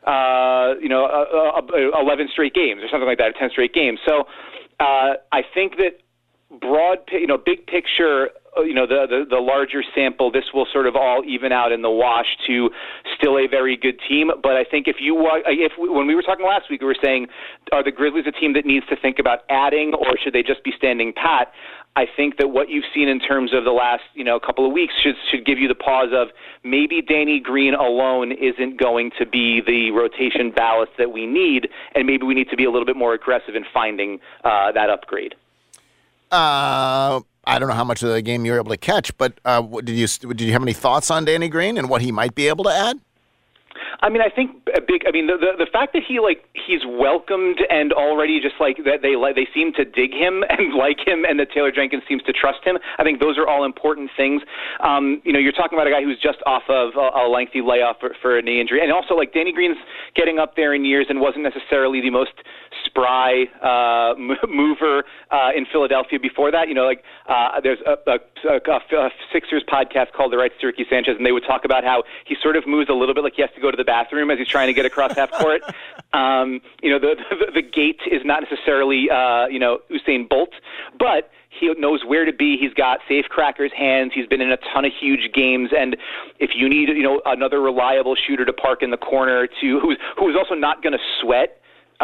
11 straight games or something like that, or 10 straight games. So I think that big picture, the larger sample, this will sort of all even out in the wash to still a very good team. But I think when we were talking last week, we were saying, are the Grizzlies a team that needs to think about adding, or should they just be standing pat? I think that what you've seen in terms of the last couple of weeks should give you the pause of maybe Danny Green alone isn't going to be the rotation ballast that we need, and maybe we need to be a little bit more aggressive in finding that upgrade. I I don't know how much of the game you were able to catch, but did you have any thoughts on Danny Green and what he might be able to add? I mean, I think the fact that he's welcomed and already just like that they seem to dig him and like him, and that Taylor Jenkins seems to trust him. I think those are all important things. You're talking about a guy who's just off of a lengthy layoff for a knee injury, and also like Danny Green's getting up there in years and wasn't necessarily the most spry mover in Philadelphia before that. There's a Sixers podcast called The Right to Ricky Sanchez, and they would talk about how he sort of moves a little bit like he has to go to the bathroom as he's trying to get across half court. The gait is not necessarily Usain Bolt, but he knows where to be. He's got safecrackers' hands. He's been in a ton of huge games, and if you need another reliable shooter to park in the corner who's also not going to sweat.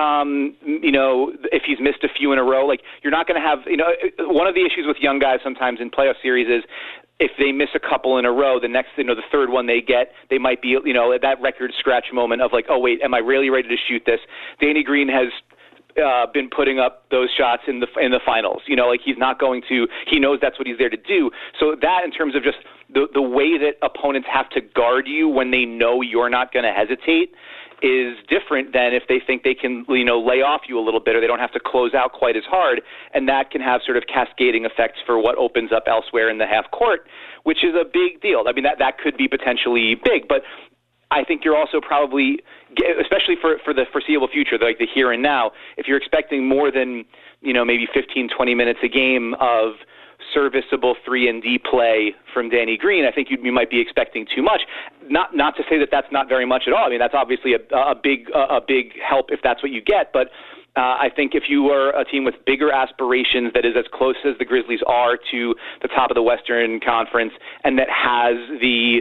If he's missed a few in a row, like you're not going to have, one of the issues with young guys sometimes in playoff series is if they miss a couple in a row, the next, the third one they get, they might be, at that record scratch moment of like, oh wait, am I really ready to shoot this? Danny Green has been putting up those shots in the finals. He's not going to. He knows that's what he's there to do. So that, in terms of just the way that opponents have to guard you when they know you're not going to hesitate, is different than if they think they can, lay off you a little bit, or they don't have to close out quite as hard, and that can have sort of cascading effects for what opens up elsewhere in the half court, which is a big deal. I mean, that could be potentially big, but I think you're also probably, especially for the foreseeable future, like the here and now, if you're expecting more than, maybe 15, 20 minutes a game of serviceable 3-and-D play from Danny Green, I think you might be expecting too much. Not to say that that's not very much at all. I mean, that's obviously a big help if that's what you get. But I think if you are a team with bigger aspirations that is as close as the Grizzlies are to the top of the Western Conference, and that has the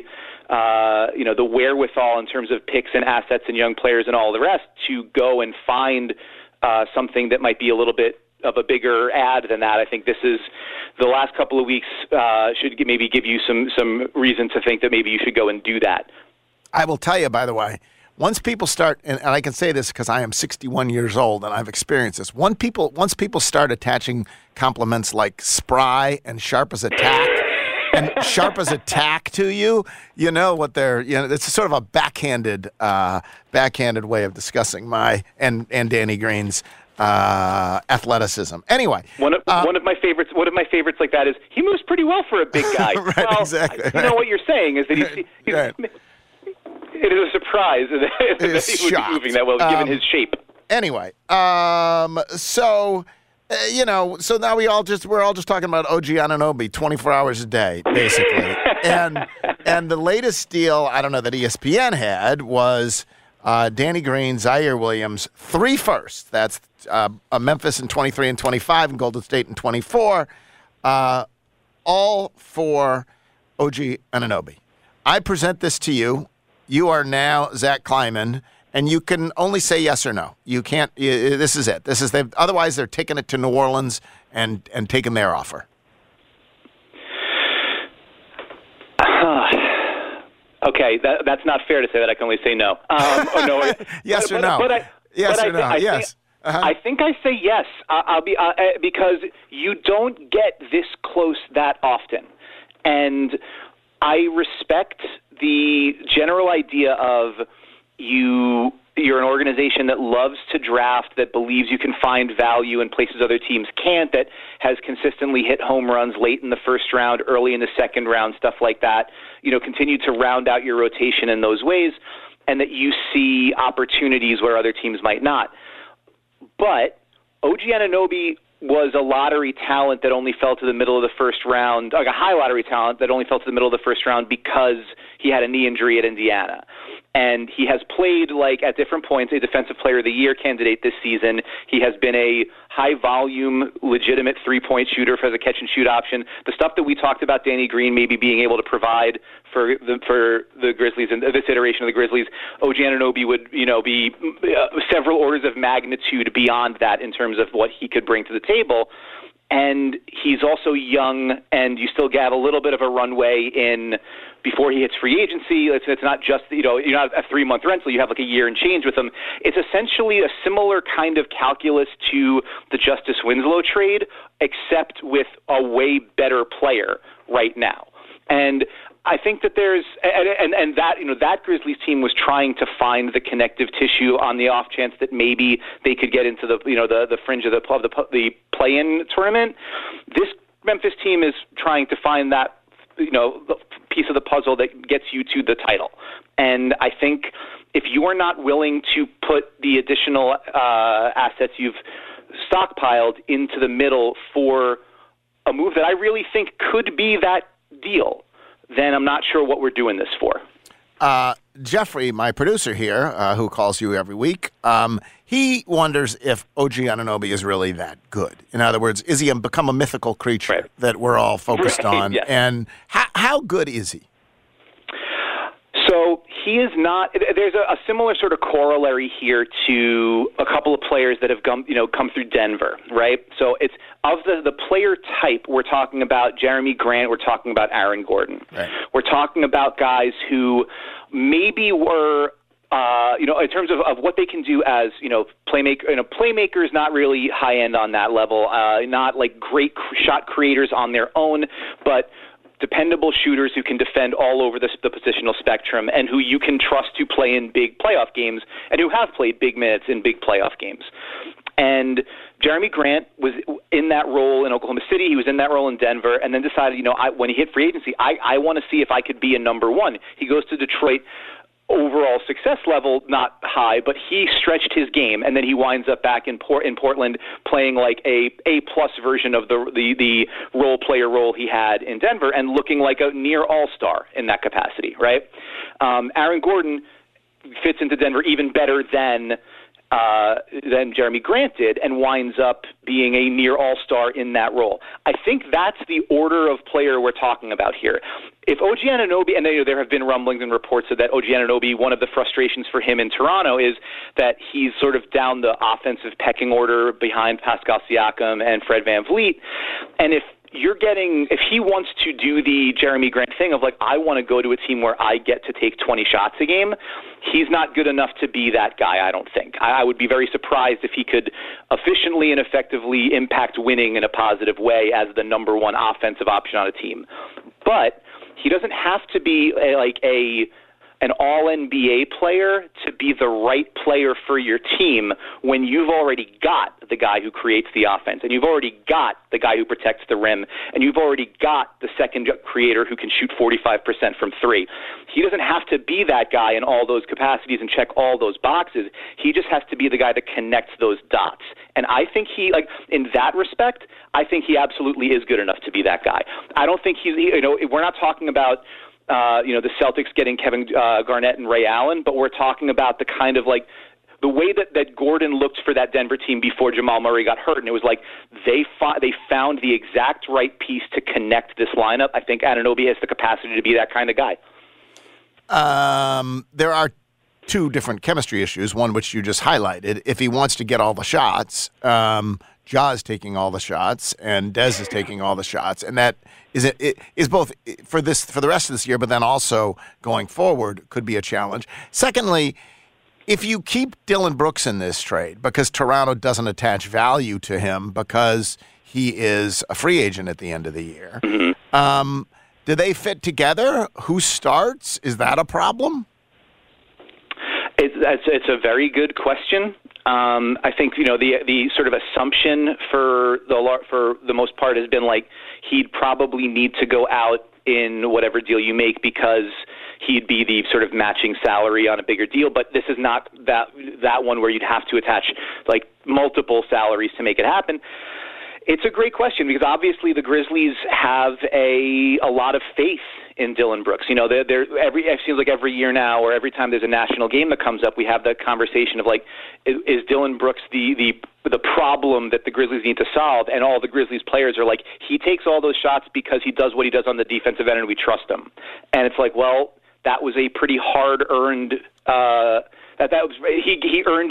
wherewithal in terms of picks and assets and young players and all the rest to go and find something that might be a little bit of a bigger ad than that. I think this is the last couple of weeks should maybe give you some reason to think that maybe you should go and do that. I will tell you, by the way, once people start, and I can say this because I am 61 years old and I've experienced this. Once people start attaching compliments like spry and sharp as a tack, to you, you know what they're. It's sort of a backhanded way of discussing my and Danny Green's athleticism. Anyway, one of my favorites like that is he moves pretty well for a big guy. Right, well, exactly. You know what you're saying is that he's right. It is a surprise that he would be moving that well given his shape. Anyway, so now we're all just talking about OG Anunoby 24 hours a day, basically. and the latest deal, I don't know, that ESPN had was Danny Green, Zaire Williams, 3 firsts. That's Memphis in 23 and 25 and Golden State in 24, all for OG Anunoby. I present this to you. You are now Zach Kleiman, and you can only say yes or no. You can't. This is it. Otherwise, they're taking it to New Orleans and taking their offer. Okay, that's not fair to say that I can only say no. No. Yes or no? Yes. I think I say yes. I'll be because you don't get this close that often, and I respect the general idea of you're an organization that loves to draft, that believes you can find value in places other teams can't, that has consistently hit home runs late in the first round, early in the second round, stuff like that. Continue to round out your rotation in those ways, and that you see opportunities where other teams might not. But OG Anunoby was a lottery talent that only fell to the middle of the first round, like a high lottery talent that only fell to the middle of the first round because he had a knee injury at Indiana. And he has played, at different points, a Defensive Player of the Year candidate this season. He has been a high-volume, legitimate three-point shooter as a catch-and-shoot option. The stuff that we talked about Danny Green maybe being able to provide for the Grizzlies and this iteration of the Grizzlies, OG Anunoby would, be several orders of magnitude beyond that in terms of what he could bring to the table. and he's also young, and you still have a little bit of a runway in before he hits free agency. It's not just, you're not a 3-month rental. You have like a year and change with him. It's essentially a similar kind of calculus to the Justice Winslow trade, except with a way better player right now. And I think that there's and that that Grizzlies team was trying to find the connective tissue on the off chance that maybe they could get into the fringe of the play-in tournament. This Memphis team is trying to find that the piece of the puzzle that gets you to the title. And I think if you are not willing to put the additional assets you've stockpiled into the middle for a move that I really think could be that deal, then I'm not sure what we're doing this for. Jeffrey, my producer here, who calls you every week, he wonders if OG Anunoby is really that good. In other words, is he become a mythical creature that we're all focused on? Yes. And how good is he? So he is not. There's a similar sort of corollary here to a couple of players that have come through Denver, right? So it's of the player type. We're talking about Jeremy Grant. We're talking about Aaron Gordon. Right. We're talking about guys who maybe were. In terms of what they can do as, playmaker, playmakers, not really high end on that level, not like great shot creators on their own, but dependable shooters who can defend all over the positional spectrum and who you can trust to play in big playoff games and who have played big minutes in big playoff games. And Jeremy Grant was in that role in Oklahoma City. He was in that role in Denver, and then decided, when he hit free agency, I want to see if I could be a number one. He goes to Detroit. Overall success level not high, but he stretched his game, and then he winds up back in Portland playing like a plus version of the role player role he had in Denver, and looking like a near all-star in that capacity. Right? Aaron Gordon fits into Denver even better than Jeremy Grant did, and winds up being a near all-star in that role. I think that's the order of player we're talking about here. If OG Anunoby, and there have been rumblings and reports that OG Anunoby, one of the frustrations for him in Toronto is that he's sort of down the offensive pecking order behind Pascal Siakam and Fred VanVleet, and if he wants to do the Jeremy Grant thing of like, I want to go to a team where I get to take 20 shots a game, he's not good enough to be that guy, I don't think. I would be very surprised if he could efficiently and effectively impact winning in a positive way as the number one offensive option on a team. But he doesn't have to be an all-NBA player to be the right player for your team when you've already got the guy who creates the offense, and you've already got the guy who protects the rim, and you've already got the second creator who can shoot 45% from three. He doesn't have to be that guy in all those capacities and check all those boxes. He just has to be the guy that connects those dots. And I think in that respect, I think he absolutely is good enough to be that guy. I don't think we're not talking about the Celtics getting Kevin Garnett and Ray Allen, but we're talking about the kind of like the way that Gordon looked for that Denver team before Jamal Murray got hurt, and it was like they found the exact right piece to connect this lineup. I think Anunoby has the capacity to be that kind of guy. There are two different chemistry issues, one which you just highlighted. If he wants to get all the shots, Ja is taking all the shots, and Dez is taking all the shots, and that is both for the rest of this year, but then also going forward could be a challenge. Secondly, if you keep Dillon Brooks in this trade because Toronto doesn't attach value to him because he is a free agent at the end of the year, do they fit together? Who starts? Is that a problem? It's a very good question. I think the sort of assumption for the most part has been like he'd probably need to go out in whatever deal you make because he'd be the sort of matching salary on a bigger deal. But this is not that one where you'd have to attach like multiple salaries to make it happen. It's a great question because obviously the Grizzlies have a lot of faith in Dillon Brooks. It seems like every year now, or every time there's a national game that comes up, we have the conversation of like, is Dillon Brooks the problem that the Grizzlies need to solve? And all the Grizzlies players are like, he takes all those shots because he does what he does on the defensive end, and we trust him. And it's like, well, that was a pretty hard-earned. He earned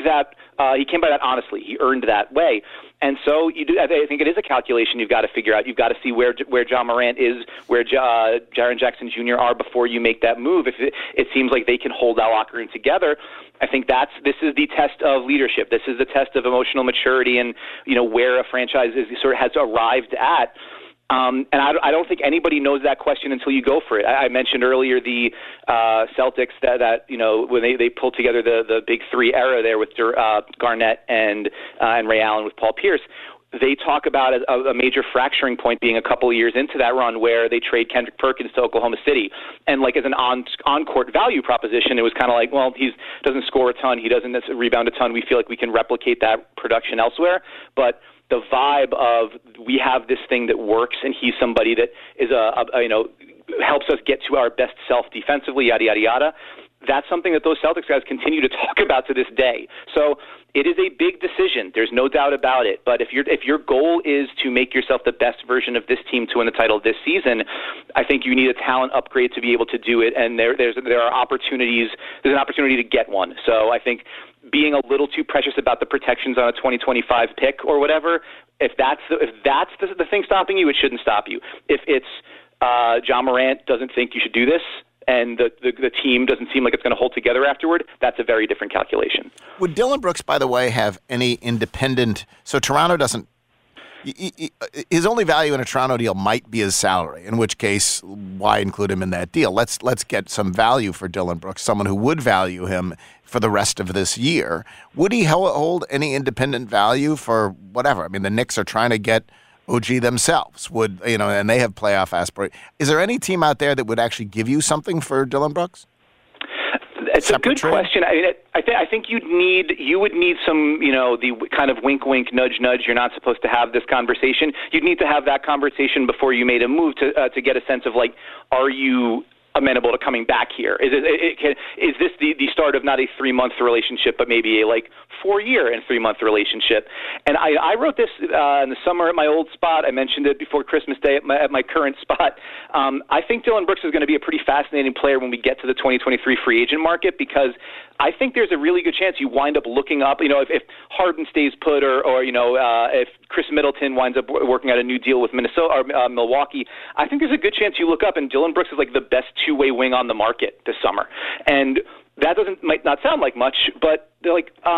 He came by that honestly. He earned that way. And so you do. I think it is a calculation you've got to figure out. You've got to see where Ja Morant is, where Jaren Jackson Jr. are before you make that move. If it seems like they can hold that locker room together, I think this is the test of leadership. This is the test of emotional maturity and where a franchise has arrived at. And I don't think anybody knows that question until you go for it. I mentioned earlier the Celtics that when they pulled together the Big Three era there with Garnett and Ray Allen with Paul Pierce. They talk about a major fracturing point being a couple of years into that run where they trade Kendrick Perkins to Oklahoma City. And as an on-court value proposition, it was kind of like, well, he doesn't score a ton. He doesn't rebound a ton. We feel like we can replicate that production elsewhere. But the vibe of we have this thing that works and he's somebody that is helps us get to our best self defensively, yada, yada, yada. That's something that those Celtics guys continue to talk about to this day. So it is a big decision. There's no doubt about it. But if your goal is to make yourself the best version of this team to win the title this season, I think you need a talent upgrade to be able to do it. And there are opportunities. There's an opportunity to get one. So I think being a little too precious about the protections on a 2025 pick or whatever, if that's the thing stopping you, it shouldn't stop you. If it's Ja Morant doesn't think you should do this, and the team doesn't seem like it's going to hold together afterward, that's a very different calculation. Would Dillon Brooks, by the way, have any independent... So Toronto doesn't... His only value in a Toronto deal might be his salary, in which case, why include him in that deal? Let's get some value for Dillon Brooks, someone who would value him for the rest of this year. Would he hold any independent value for whatever? I mean, the Knicks are trying to get OG themselves, and they have playoff aspirations. Is there any team out there that would actually give you something for Dillon Brooks? It's a good question. I mean, I think you would need some, the kind of wink, wink, nudge, nudge. You're not supposed to have this conversation. You'd need to have that conversation before you made a move to get a sense of are you amenable to coming back here? Is this the start of not a 3-month relationship, but maybe a 4-year and 3-month relationship? And I wrote this in the summer at my old spot. I mentioned it before Christmas Day at my current spot. I think Dillon Brooks is going to be a pretty fascinating player when we get to the 2023 free agent market, because I think there's a really good chance you wind up looking up, if Harden stays put or if Chris Middleton winds up working out a new deal with Minnesota or Milwaukee, I think there's a good chance you look up and Dillon Brooks is the best two-way wing on the market this summer. And that might not sound like much, but they're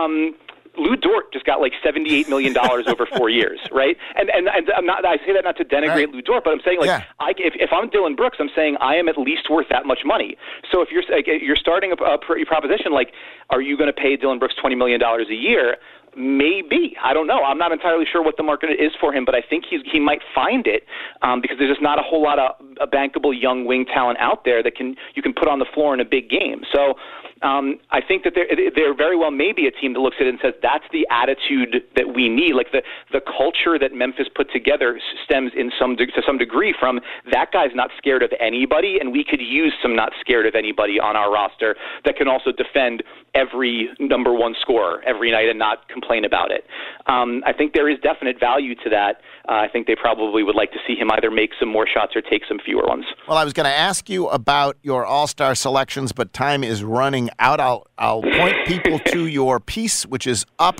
Lou Dort just got $78 million over 4 years, right? And I say that not to denigrate Lou Dort, but I'm saying if I'm Dillon Brooks, I'm saying I am at least worth that much money. So if you're starting a proposition are you going to pay Dillon Brooks $20 million a year? Maybe. I don't know. I'm not entirely sure what the market is for him, but I think he might find it because there's just not a whole lot of bankable young wing talent out there that you can put on the floor in a big game. So I think that there very well may be a team that looks at it and says that's the attitude that we need. The culture that Memphis put together stems to some degree from that guy's not scared of anybody, and we could use some not scared of anybody on our roster that can also defend every number one scorer every night and not complain about it. I think there is definite value to that. I think they probably would like to see him either make some more shots or take some fewer ones. Well, I was going to ask you about your all-star selections, but time is running out. I'll point people to your piece, which is up.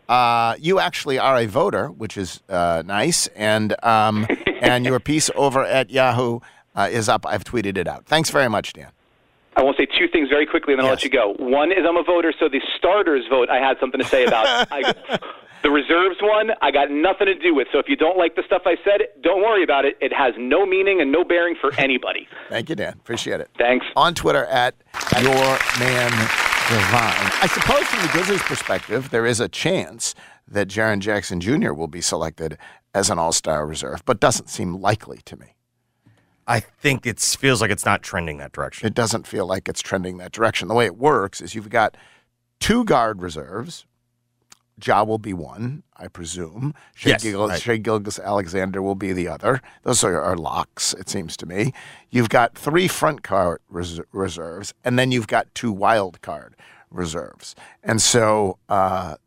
You actually are a voter, which is nice, and your piece over at Yahoo is up. I've tweeted it out. Thanks very much, Dan. I want to say two things very quickly, and then I'll let you go. One is I'm a voter, so the starters vote I had something to say about. The reserves one, I got nothing to do with. So if you don't like the stuff I said, don't worry about it. It has no meaning and no bearing for anybody. Thank you, Dan. Appreciate it. Thanks. On Twitter at YourManDivine. I suppose from the Grizzlies' perspective, there is a chance that Jaren Jackson Jr. will be selected as an all-star reserve, but doesn't seem likely to me. I think it feels like it's not trending that direction. It doesn't feel like it's trending that direction. The way it works is you've got 2 guard reserves. Ja will be one, I presume. Shai Gilgeous-Alexander will be the other. Those are locks, it seems to me. You've got 3 front card reserves, and then you've got 2 wild card reserves. And so, and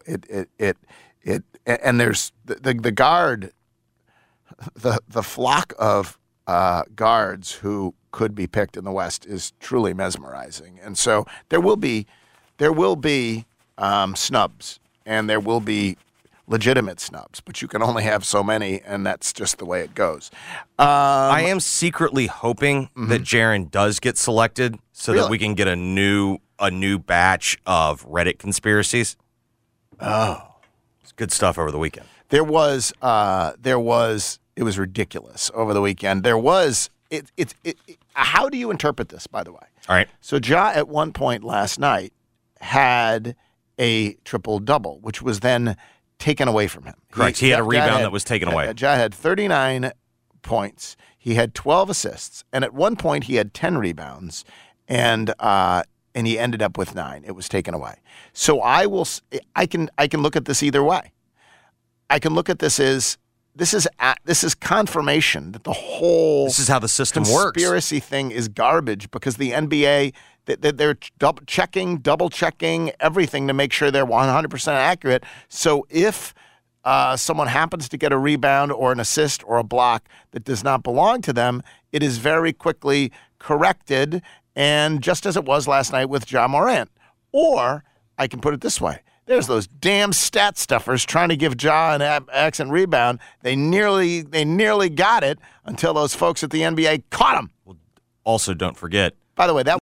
there's the guard, the flock of guards who could be picked in the West is truly mesmerizing. And so there will be snubs, and there will be legitimate snubs, but you can only have so many, and that's just the way it goes. I am secretly hoping that Jaron does get selected so that we can get a new batch of Reddit conspiracies. Oh, it's good stuff over the weekend. It was ridiculous over the weekend. There was how do you interpret this, by the way? All right. So Ja at one point last night had a triple-double, which was then taken away from him. Correct. He had a rebound that was taken away. Ja had 39 points. He had 12 assists, and at one point he had 10 rebounds, and he ended up with 9. It was taken away. So I can look at this either way. I can look at this as this is confirmation that the whole this is how the system conspiracy thing is garbage, because the NBA they're double checking everything to make sure they're 100% accurate. So if someone happens to get a rebound or an assist or a block that does not belong to them, it is very quickly corrected, and just as it was last night with Ja Morant. Or I can put it this way. There's those damn stat stuffers trying to give Ja an accent rebound. They nearly got it until those folks at the NBA caught him. Also, don't forget. By the way, that